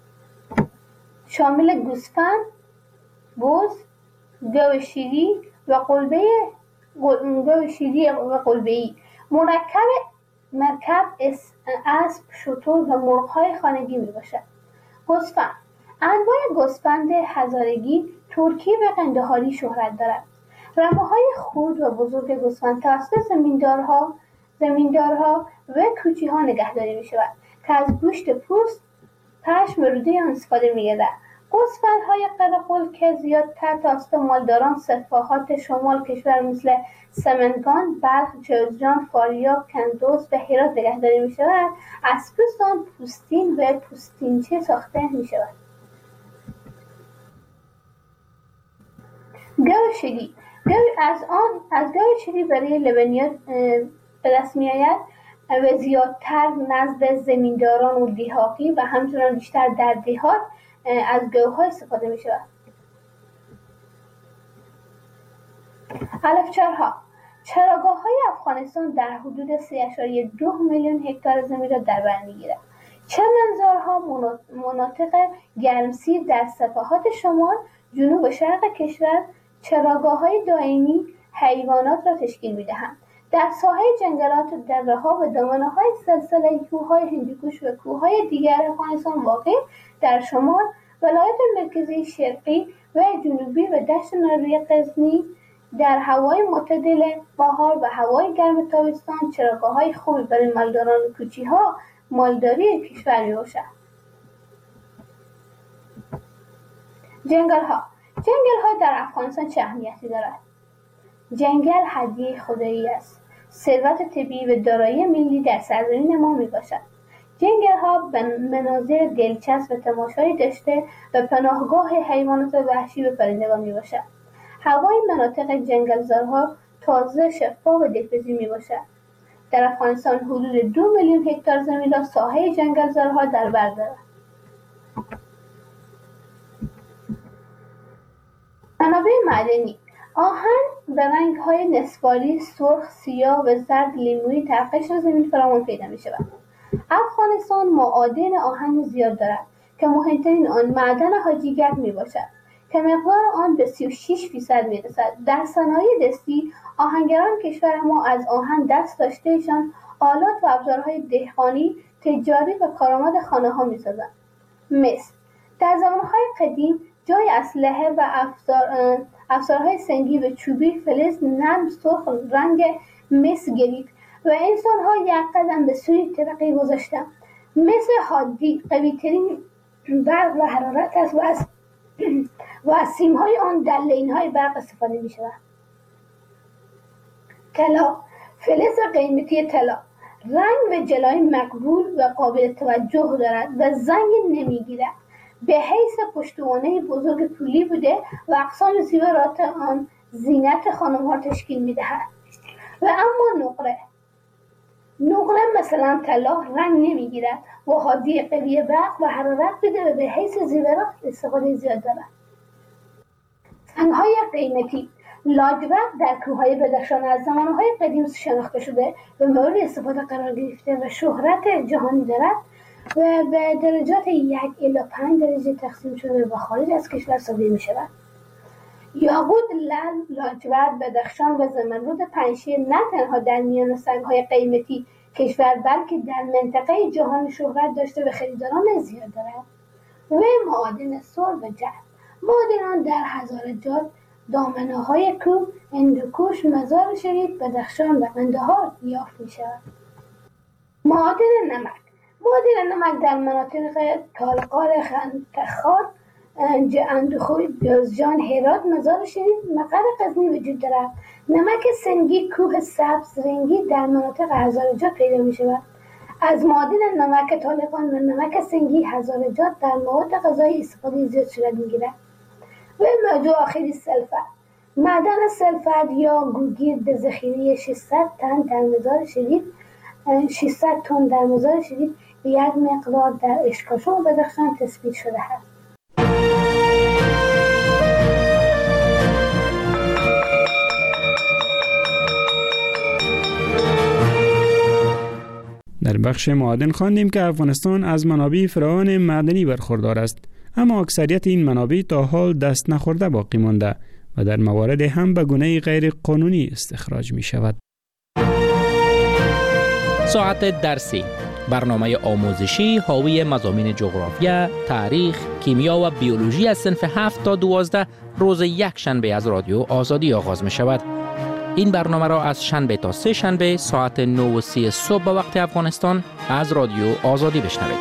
شامل گوسفند، بز، گاو شیری و قلبه‌ای، مرکب، اسب، شتر و مرغ‌های خانگی میباشد. گوسفند. انواع گوسفند هزارگی، ترکی و قندهاری شهرت دارد. رمه‌های خرد و بزرگ گوسفند توسط زمیندارها و کوچی‌ها نگهداری می‌شود که از گوشت پوست، پشم و روده آن استفاده می‌گردد. گوسفندهای قرقل که زیادتر توسط مالداران سفاحات شمال کشور مثل سمنگان، بلخ، جوزجان، فاریاب، کندوز و هرات نگهداری می‌شود، از پوست آن پوستین و پوستینچه ساخته می‌شود. گاو شیری. از گاو شیری برای لبنیات به دست می‌آید و زیادتر نزد زمینداران و دیهاتی و همچنان بیشتر در دیهات از گاوها استفاده می شود. علفچرها. چراگاه‌های افغانستان در حدود 3.2 میلیون هکتار زمین را در بر می‌گیرد. چمنزارها مناطق گرمسیر در سواحل شمال، جنوب و شرق کشور چراگاه‌های دائمی حیوانات را تشکیل می‌دهند. در ساحه جنگلات، دره‌ها و دامنه‌های سلسله کوه‌های هندوکش و کوه‌های دیگر افغانستان واقع در شمال، ولایت مرکزی، شرقی و جنوبی و دشت ناروی غزنی در هوای معتدل بهار و هوای گرم تابستان چراگاه‌های خوبی برای مالداران و کوچی‌ها مالداری کشور می‌باشد. جنگل‌ها در افغانستان چه اهمیتی دارد؟ جنگل هدیه خدایی است. ثروت طبیعی و دارایی ملی در سرزمین ما میباشد. جنگل‌ها به مناظر دلچسب و تماشایی داشته و پناهگاه حیوانات وحشی و پرندگان میباشد. هوای مناطق جنگلزارها تازه، شفاف و دلپذیر میباشد. در افغانستان حدود 2 میلیون هکتار زمین را ساحه جنگلزارها در بر دارد. منابع معدنی. آهن به رنگ‌های نصفاری، سرخ، سیاه و زرد لیمویی در قشر زمین فراوان پیدا می‌شود. افغانستان معادن آهن زیاد دارد که مهمترین آن معدن حاجیگک میباشد که مقدار آن به 36% میرسد. در صنایع دستی آهنگران کشور ما از آهن دست داشتهشان آلات و ابزارهای دهقانی، تجاری و کارآمد خانه‌ها می‌سازند. مس در زمانهای قدیم جای اسلحه و افزارهای سنگی و چوبی فلز نرم سرخ رنگ مس گرفت و انسان‌ها یک قدم به سوی ترقی گذاشتند. مس حادی قوی‌ترین برق و حرارت است و از سیم‌های آن در لین‌های برق استفاده می‌شود. طلا. فلز قیمتی طلا رنگ و جلای مقبول و قابل توجه دارد و زنگ نمی‌گیرد. به حیث پشتوانه بزرگ پولی بوده و اقسام زیورات آن زینت خانم‌ها تشکیل می‌دهد. و اما نقره مثلا طلا رنگ نمی‌گیرد و حادی قوی برق و حرارت بوده و به حیث زیورات استفاده زیاد دارد. سنگ‌های قیمتی. لاجورد در کوههای بدخشان از زمانهای قدیم شناخته شده و مورد استفاده قرار گرفته و شهرت جهانی دارد و به درجات 1 الی 5 درجه تقسیم شده و خارج از کشور صادر می‌شود. یاقوت، لعل، لاجورد، بدخشان و زمرد پنجشیر نه تنها در میان سنگ‌های قیمتی کشور بلکه در منطقه جهان شهرت داشته و خریداران زیاد دارد. و معادن سر و جرم. معادنان در هزارجات، دامنه‌های کوه، هندوکش، مزار شریف، بدخشان و قندهار یافت می‌شود. معادن نمک در مناطق تالقار، خنکخار، اندخوی، جوزجان، هرات، مزار شریف، مقر غزنی وجود دارد. نمک سنگی کوه سبز رنگی در مناطق هزارجات پیدا می شود. از معادن نمک طالقان و نمک سنگی هزارجات در مواد غذایی استفاده زیاد صورت می گیرد. و موضوع آخری سلفر. معدن سلفر یا گوگیر به ذخیره 600 تن در مزار شریف به یک مقدار در اشکاشان و بدخشان تثبیت شده است. در بخش معادن خواندیم که افغانستان از منابع فراوان معدنی برخوردار است، اما اکثریت این منابع تا حال دست نخورده باقی مانده و در موارد هم به گونه غیر قانونی استخراج می شود. ساعت درسی، برنامه آموزشی حاوی مضامین جغرافیا، تاریخ، کیمیا و بیولوژی از صنف 7 تا 12 روز یک شنبه از رادیو آزادی آغاز می شود. این برنامه را از شنبه تا سه شنبه ساعت 9:30 صبح به وقت افغانستان از رادیو آزادی بشنوید.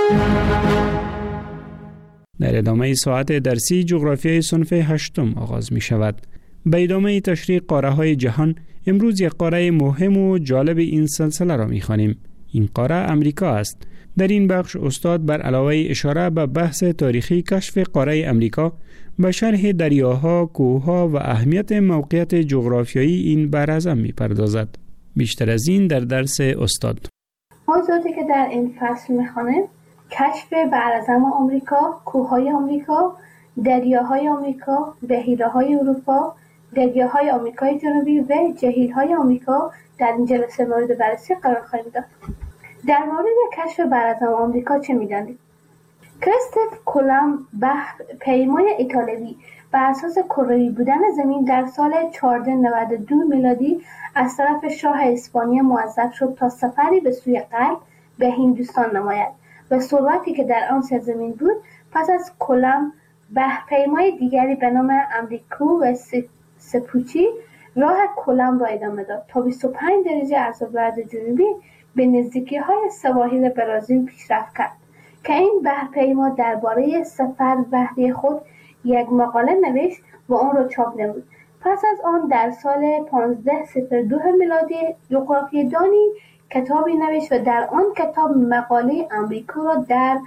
در ادامه ساعت درسی جغرافیای صنف 8 آغاز می شود. به ادامه تشریح قاره های جهان امروز یک قاره مهم و جالب این سلسله را می خوانیم. این قاره امریکا است. در این بخش استاد بر علاوه اشاره به بحث تاریخی کشف قاره امریکا به شرح دریاها، کوهها و اهمیت موقعیت جغرافیایی این براعظم می پردازد. بیشتر از این در درس استاد. موضوعاتی که در این فصل می خوانیم: کشف براعظم آمریکا، کوههای آمریکا، دریاهای آمریکا، بحیره‌های اروپا، دریاهای آمریکای جنوبی و جهیل‌های آمریکا در این جلسه مورد بررسی قرار خواهیم داد. در مورد کشف براعظم آمریکا چه می‌دانید؟ کریستوف کلمب پیمای ایتالیایی بر اساس کروی بودن زمین در سال 1492 میلادی از طرف شاه اسپانیا موظف شد تا سفری به سوی غرب به هندوستان نماید و ثروتی که در آن سرزمین بود. پس از کلمب پیمای دیگری به نام امریکو و سپوچی راه کلمب را ادامه داد تا 25 درجه از ابراز جنوبی به نزدیکی‌های سواحل برزیل پیشرفت کرد که این بحرپیما درباره سفر بحری خود یک مقاله نوشت و آن را چاپ نمود. پس از آن در سال 1502 میلادی جغرافیه‌دانی کتابی نوشت و در آن کتاب مقاله امریکا را در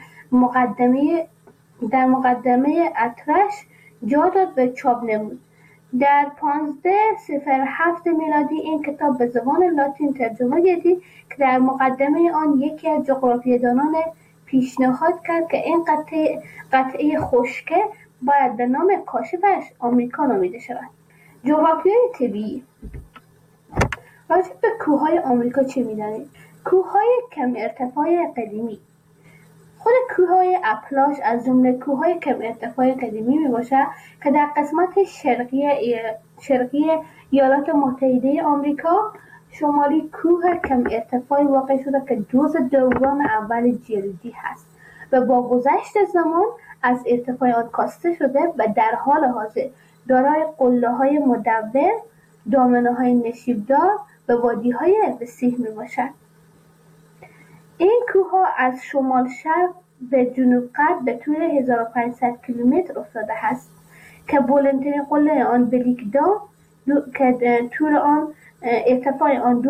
مقدمه اطرش جا داد و چاپ نمود. در 1507 میلادی این کتاب به زبان لاتین ترجمه گردید که در مقدمه آن یکی از جغرافیه‌دانان پیشنهاد کرد که این قطعه خشکه باید به نام کاشفش آمریکا نامیده شود. جغرافیای طبیعی. راجع به کوههای آمریکا چه می‌دانید؟ کوههای کم ارتفاع قدیمی. خود کوههای اپلاش از جمله کوههای کم ارتفاع قدیمی میباشد که در قسمت شرقی ایالات متحده آمریکا شمالی کوه کم ارتفاعی واقع شده که جزء دوران اول جلدی هست و با گذشت زمان از ارتفاع آن کاسته شده و در حال حاضر دارای قله‌های مدور، دامنه‌های نشیبدار و وادی‌های وسیع میباشد. این کوه‌ها از شمال شرق به جنوب غرب به طول 1500 کیلومتر افتاده است که بلندترین قله آن بلیکدام که طول آن ارتفاع آن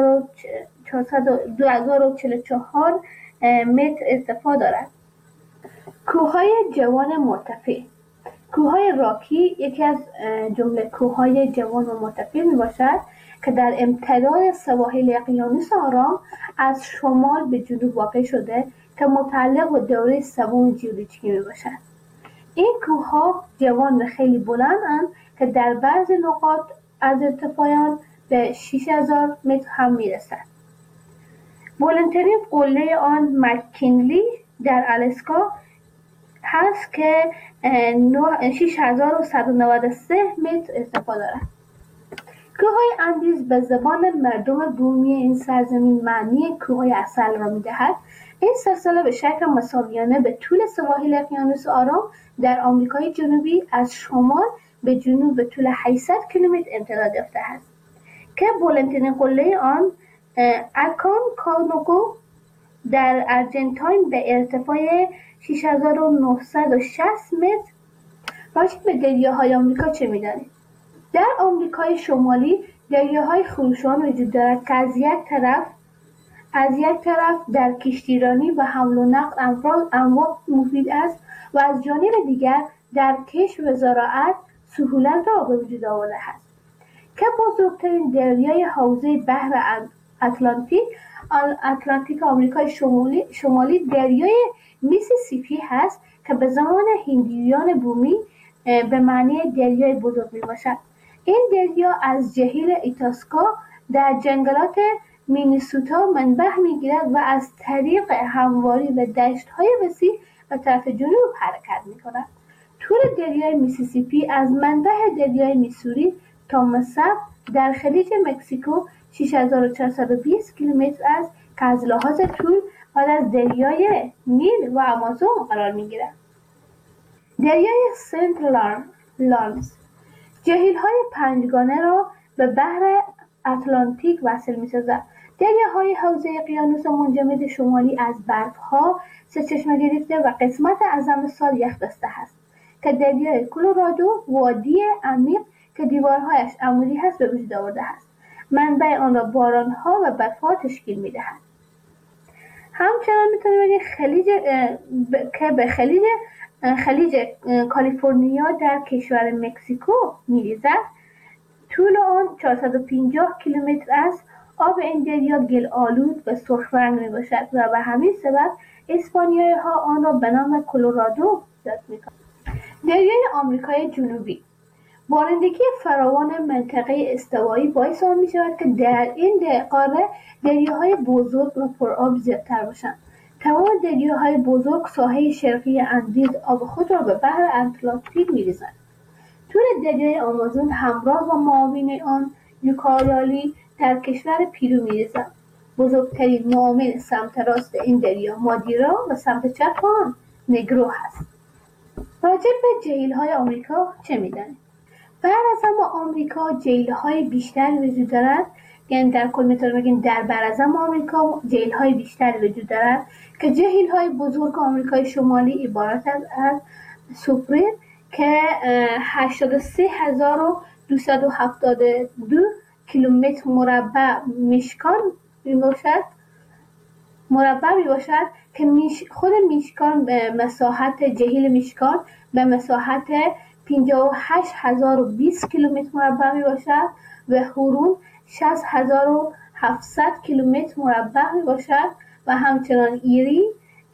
2044 متر ارتفاع دارد. کوههای جوان مرتفع. کوههای راکی یکی از جمله کوههای جوان و مرتفع میباشد که در امتداد سواحل اقیانوس آرام از شمال به جنوب واقع شده که متعلق به دوره سوم ژئولوژیکی میباشد. این کوهها جوان و خیلی بلندند که در بعضی نقاط از ارتفاع آن به 6000 متر هم میرسد. بلندترین قله آن مک‌کینلی در آلاسکا هست که 6193 متر ارتفاع دارد. کوههای اندیز به زبان مردم بومی این سرزمین معنی کوههای عسل را می‌دهد. این سلسله به شکل مساویانه به طول سواحل اقیانوس آرام در آمریکای جنوبی از شمال به جنوب به طول 800 کیلومتر امتداد یافته است که بلندترین قله آن اکونکاگوآ در آرژانتین به ارتفاع 6960 متر. راجع به دریاهای آمریکا چه می‌دانید؟ در آمریکای شمالی دریاهای خروشان وجود دارد که از یک طرف در کشتیرانی و حمل و نقل انواع مفید است و از جانب دیگر در کشت و زراعت سهولت را به وجود آورده است که بزرگترین دریای حوزه بحر اتلانتیک آمریکای شمالی دریای میسیسیپی هست که به زمان هندیان بومی به معنی دریای بزرگ می باشد. این دریا از جهیل ایتاسکا در جنگلات مینیسوتا منبع میگیرد و از طریق همواری و دشت‌های وسیع به طرف جنوب حرکت میکند. طول دریای میسیسیپی از منبع دریای میسوری تا مصب در خلیج مکزیکو 6420 کیلومتر است که از لحاظ طول بعد از دریای نیل و آمازون قرار میگیرد. دریای سنت لارنس جهیل‌های پنجگانه را به بحر اتلانتیک وصل می‌سازد. دریاهای حوزه اقیانوس منجمد شمالی از برف‌ها سرچشمه گرفته و قسمت اعظم سال یخبسته است که دریای کلرادو وادی عمیق که دیوارهایش عمودی هست به وجود آورده است. منبع آن را باران‌ها و برف‌ها تشکیل می‌دهد. همچنان می‌تونیم بگیم به خلیج کالیفرنیا در کشور مکزیکو می‌ریزد. طول آن 450 کیلومتر است. آب این دریا گل آلود و سرخ رنگ میباشد و به همین سبب اسپانیایی ها آن را به نام کلرادو یاد میکنند. دریای آمریکای جنوبی بارندگی فراوان منطقه استوایی باعث آن میشود که در این قاره دریاهای بزرگ و پرآب زیادتر باشند. تمام دریاهای بزرگ ساحه شرقی اندیز آب خود را به بحر اتلانتیک می‌ریزند. طول دریای آمازون همراه با معاون آن یوکایالی در کشور پیرو می‌ریزد. بزرگترین معاون سمت راست این دریا مادیرا و سمت چپ آن نگرو هست. راجع به جهیل‌های آمریکا چه می‌دانید؟ براعظم آمریکا جهیل‌های بیشتری وجود دارد. یعنی در کل میتونیم بگیم در براعظم آمریکا جهیل‌های بیشتری وجود دارد که جهیل‌های بزرگ آمریکای شمالی عبارت از سوپریر که 83272 کیلومتر مربع میباشد که خود میشکان به مساحت جهیل میشکان به مساحت 58020 کیلومتر مربع میباشد و هورون 60700 کیلومتر مربع میباشد و همچنان ایری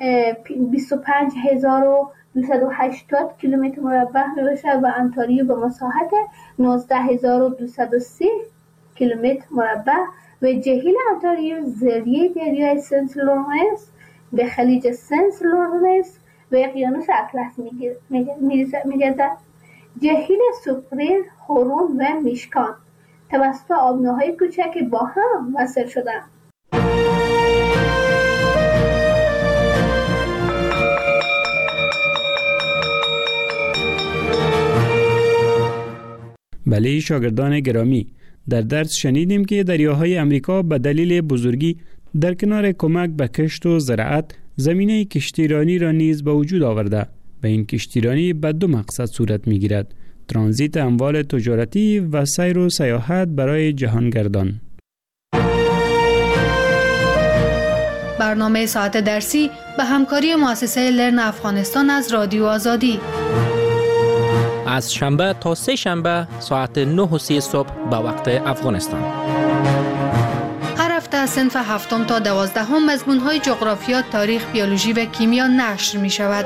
25280 کیلومتر مربع میباشد و انتاریو به مساحت 19230 کیلومتر مربع و جهیل انتاریو ذریعه دریای سنت لورنس به خلیج سنت لورنس و اقیانوس اطلس می‌گردد. جهیل سوپریر، هورون و میشکان توسط آبنه‌های کوچک با هم وصل شدند. بله شاگردان گرامی، در درس شنیدیم که دریاهای امریکا به دلیل بزرگی در کنار کمک به کشت و زراعت زمینه کشتیرانی را نیز به وجود آورده و این کشتیرانی به دو مقصد صورت می گیرد: ترانزیت اموال تجارتی و سیر و سیاحت برای جهانگردان. برنامه ساعت درسی به همکاری مؤسسه لرن افغانستان از رادیو آزادی از شنبه تا سه شنبه ساعت 9:30 صبح به وقت افغانستان. هر هفته از صنف 7 تا 12 مضمون‌های جغرافیا، تاریخ، بیولوژی و کیمیا نشر می شود.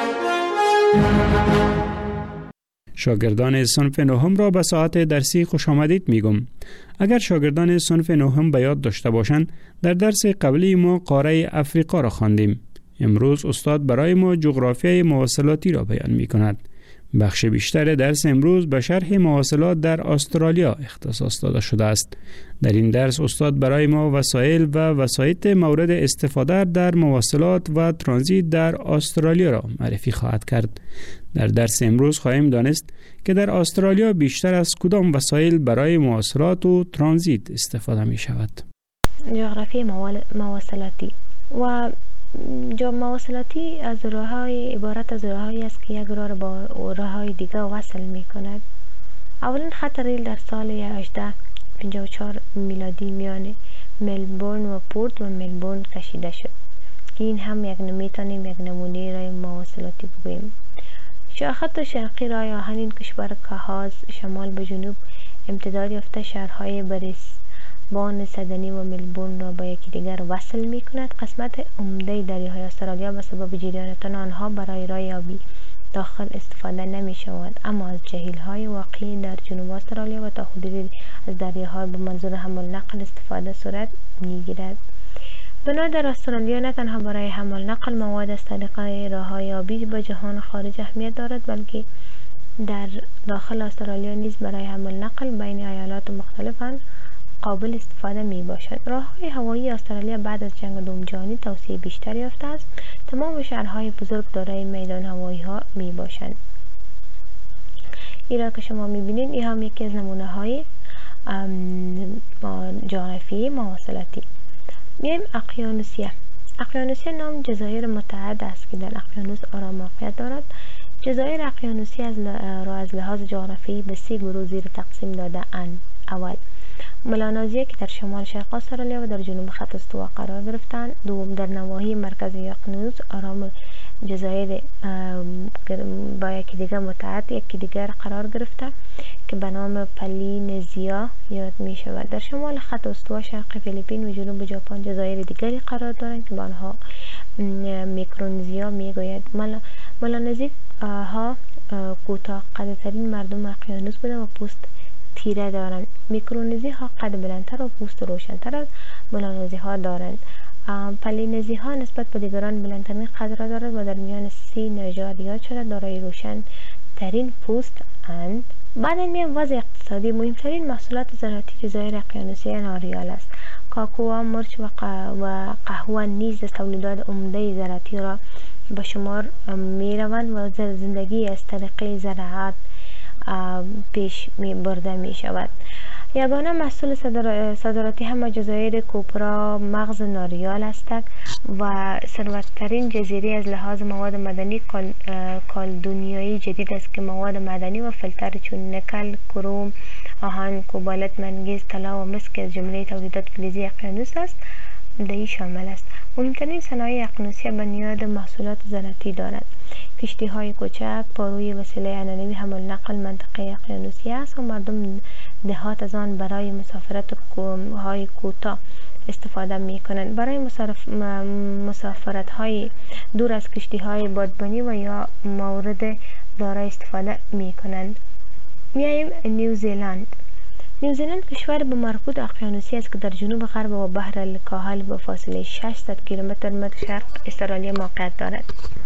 شاگردان صنف 9 را به ساعت درسی خوش آمدید میگم. اگر شاگردان صنف 9 به یاد داشته باشند، در درس قبلی ما قاره افریقا را خواندیم. امروز استاد برای ما جغرافیای مواصلاتی را بیان می کند. بخش بیشتر درس امروز به شرح مواصلات در استرالیا اختصاص داده شده است. در این درس استاد برای ما وسایل و وسایط مورد استفاده در مواصلات و ترانزیت در استرالیا را معرفی خواهد کرد. در درس امروز خواهیم دانست که در استرالیا بیشتر از کدام وسایل برای مواصلات و ترانزیت استفاده می شود. جغرافی مواصلاتی و مواصلاتی از راه‌های عبارت از راه‌هایی است که یک راه را با راه‌های دیگر وصل می‌کند. اولین خط ریل در سال 1854 میلادی میان ملبورن و پورت و ملبورن کشیده شد که این هم میتونیم یک نمونه راه مواصلاتی بگوییم. شاخط شرقی راه آهن این کشور که از شمال به جنوب امتداد یافته شهرهای بریسبان، سیدنی و ملبورن را با یکی دیگر وصل می کند. قسمت عمده دریاهای استرالیا به سبب جریان آنها برای راه آبی داخل استفاده نمی شود، اما از جهیل‌های واقعی در جنوب استرالیا و تا حدودی از دریاها به منظور حمل نقل استفاده صورت می گیرد. بنا در استرالیا نه تنها برای حمل نقل مواد از طریق راه‌های آبی به جهان خارج اهمیت دارد، بلکه در داخل استرالیا نیز برای حمل نقل بین ایالات مختلف قابل استفاده می باشد. راه‌های هوایی استرالیا بعد از جنگ دوم جهانی توسعه بیشتر یافته است. تمام شهرهای بزرگ دارای میدان هوایی ها می باشند. این را که شما می بینید این هم یکی از نمونه های جغرافیایی مواصلاتی. میایم اقیانوسیه. اقیانوسیه نام جزایر متعدد است که در اقیانوس آرام موقعیت دارد. جزایر اقیانوسیه را از لحاظ جغرافیایی به 3 گروه زیر تقسیم داده اند. اول، ملانزیه که در شمال شرق استرالیا و در جنوب خط استوا قرار گرفتند. دوم، در نواحی مرکزی اقیانوس آرام جزایر با یکی دیگر متعدد یکی دیگر قرار گرفته که به نام پلینزیا یاد می شود. در شمال خط استوا شرق فیلیپین و جنوب ژاپن جزایر دیگری قرار دارند که به آنها میکرونزیا می گوید. ملانزی ها کوتاه قدترین مردم اقیانوس بوده و پوست تیره دارند. میکرونزی ها قد بلندتر و پوست روشنتر از ملانزی ها دارند. پلینزی ها نسبت به دیگران بلندترین قد را دارد و در میان 3 نژاد یاد شده دارای روشن ترین پوست اند. بعد میان وضع اقتصادی. مهمترین محصولات زراعتی جزایر اقیانوسیه ناریال است. کاکائو، مرچ و قهوه نیز از تولیدات عمده زراعتی را به شمار می روند و زندگی از طریق زراعت پیش برده می شود. یگانه محصول صادراتی همه جزایر کوپرا مغز ناریال هستند و ثروتترین جزیره از لحاظ مواد مدنی کالدونیایی جدید است که مواد مدنی و فلتر چون نکل، کروم، آهن، کوبالت، منگنز، طلا و مس که از جمله تولیدات فلزی اقیانوس است در این شامل است. مهمترین صنایع اقیانوسیه بنیاد محصولات زراعتی دارد. کشتی های کوچک پاروی وسیله عنعنوی حمل نقل منطقه اقیانوسیه است و مردم دهات از آن برای مسافرت های کوتاه استفاده می کنند. برای مسافرت های دور از کشتی های بادبانی و یا مورد دارا استفاده می کنند. میایم نیوزیلند. نیوزیلند کشور به مرکوت اقیانوسی است که در جنوب غرب و بحر الکاهل به فاصله 600 کیلومتر شرق استرالیا موقعیت دارد.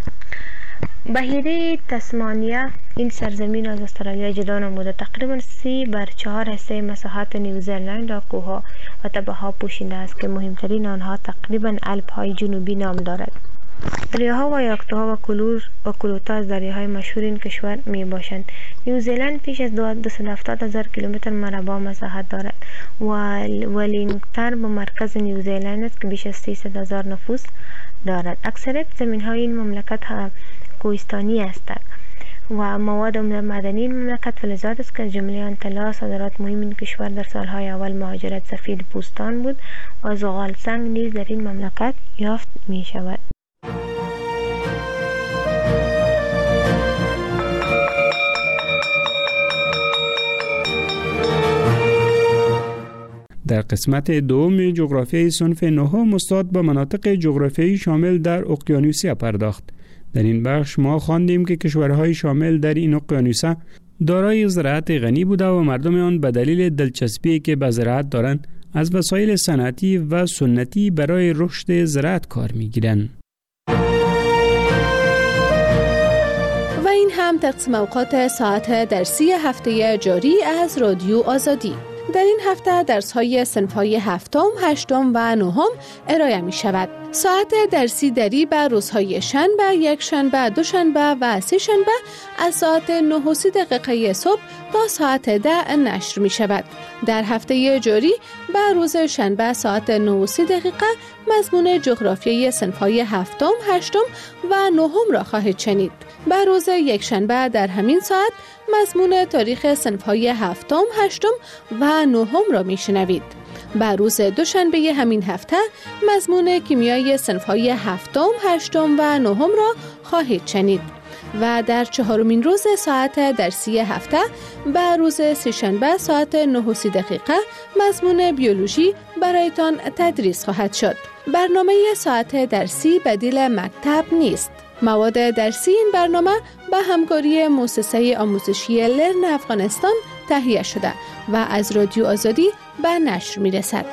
بحیره تسمانیا این سرزمین از استرالیا جدا نموده. تقریبا 3/4 حصه مساحت نیوزیلند را کوهها و تپه ها پوشیده است که مهمترین آنها تقریبا الپ های جنوبی نام دارد. دریاها و یاکتوها و کلوتا از دریاهای مشهور این کشور می باشند. نیوزیلند بیش از 270,000 کیلومتر مربع مساحت دارد. ولینگتن به مرکز نیوزیلند است که بیش از 300,000 نفوس دارد. اکثریت زمین های این مملکت کوهستانی هستند و مواد معدنی این مملکت فلزات است که از جمله آن طلا. صادرات مهم این کشور در سالهای اول مهاجرت سفید پوستان بود و زغال سنگ نیز در این مملکت یافت می شود. در قسمت دوم جغرافیای صنف نهم استاد به مناطق جغرافیایی شامل در اقیانوسیه پرداخت. در این بخش ما خواندیم که کشورهای شامل در این اقیانوسه دارای زراعت غنی بوده و مردم آن به دلیل دلچسبی که به زراعت دارند از وسایل صنعتی و سنتی برای رشد زراعت کار می‌گیرند. و این هم تقسیم اوقات ساعت درسی هفته جاری از رادیو آزادی. در این هفته درس‌های صنف‌های هفتم، هشتم و نهم ارائه می شود. ساعت درسی دری به روزهای شنبه، یک شنبه، دوشنبه و سه شنبه از ساعت 9:30 صبح تا ساعت 10 نشر می شود. در هفته جاری به روز شنبه ساعت 9:30 مضمون جغرافیای صنف‌های هفتم، هشتم و نهم را خواهید شنید. به روز یک شنبه در همین ساعت مضمون تاریخ صنف‌های هفتم، هشتم و نهم را میشنوید. به روز دوشنبه همین هفته مضمون کیمیای صنف‌های هفتم، هشتم و نهم را خواهید شنید. و در چهارمین روز ساعت درسی هفته به روز سه‌شنبه ساعت 9:30 مضمون بیولوژی برایتان تدریس خواهد شد. برنامه ساعت درسی بدیل مکتب نیست. مواد درسی این برنامه به همکاری مؤسسه آموزشی لرن افغانستان تهیه شده و از رادیو آزادی به نشر می‌رسد.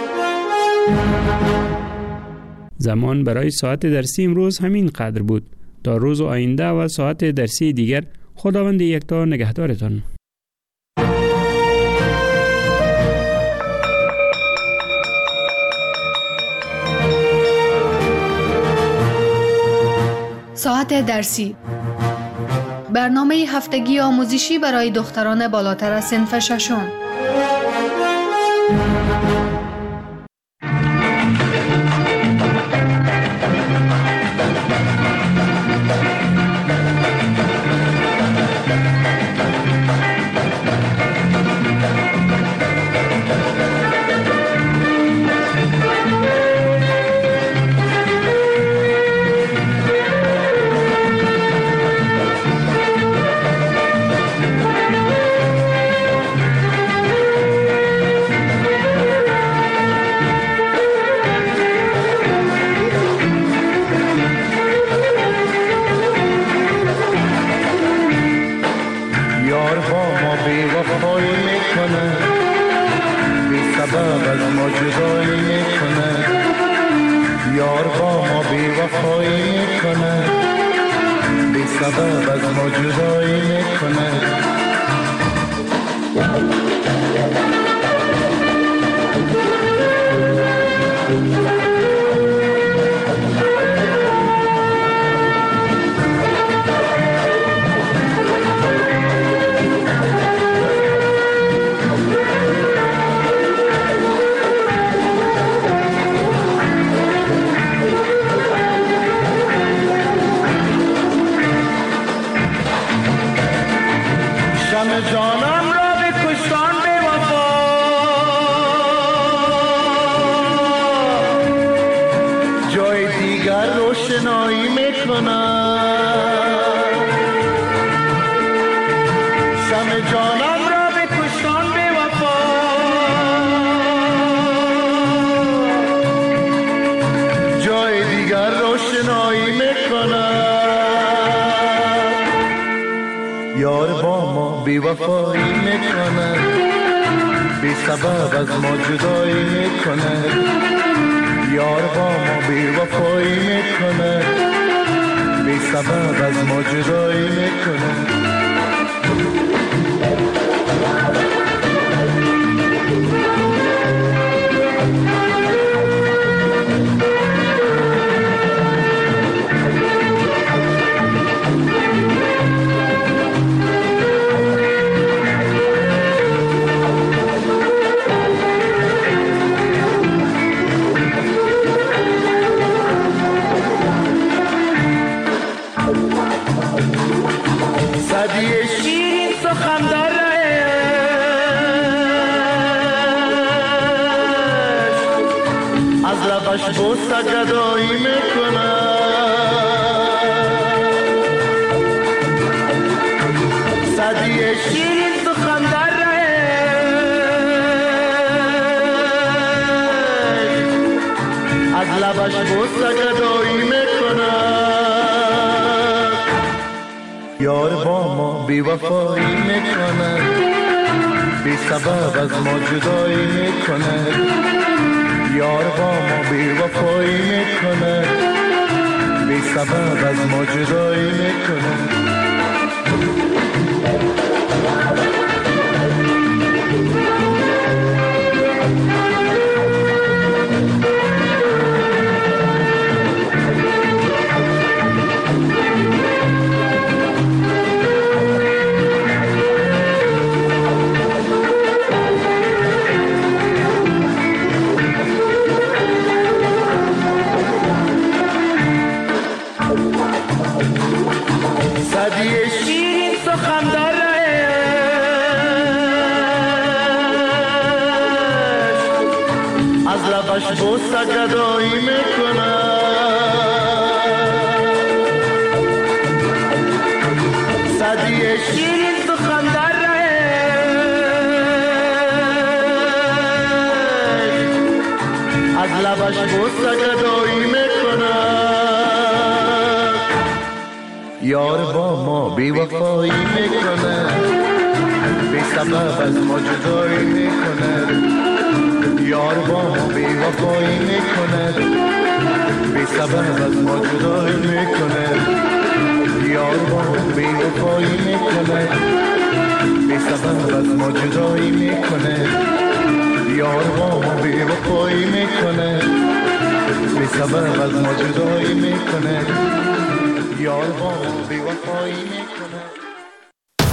زمان برای ساعت درسی امروز همین قدر بود. تا روز آینده و ساعت درسی دیگر خداوند یکتا نگهدارتان. ساعت درسی، برنامه هفتگی آموزشی برای دختران بالاتر از صنف ششم. یار با ما بی‌وفایی میکنه، بی سبب از ما جدایی میکنه. یار با ما بی‌وفایی میکنه، بی سبب از ما جدایی میکنه. صدی شیرین سخن داره از لبش بوسه گدایی میکنه. صدی شیرین سخن داره از لبش بوسه گدایی میکنه. یار با ما بی وفایی میکنه، بی سبب از ما جدایی میکنه. یار با ما بی وفایی میکنه، بی سبب از ما جدایی میکنه. یار با ما بی وفایی میکنه، بی سبب از ما جدایی میکنه. یار با ما بی وفایی میکنه، بی سبب از ما جدایی میکنه. یار با ما بی وفایی میکنه.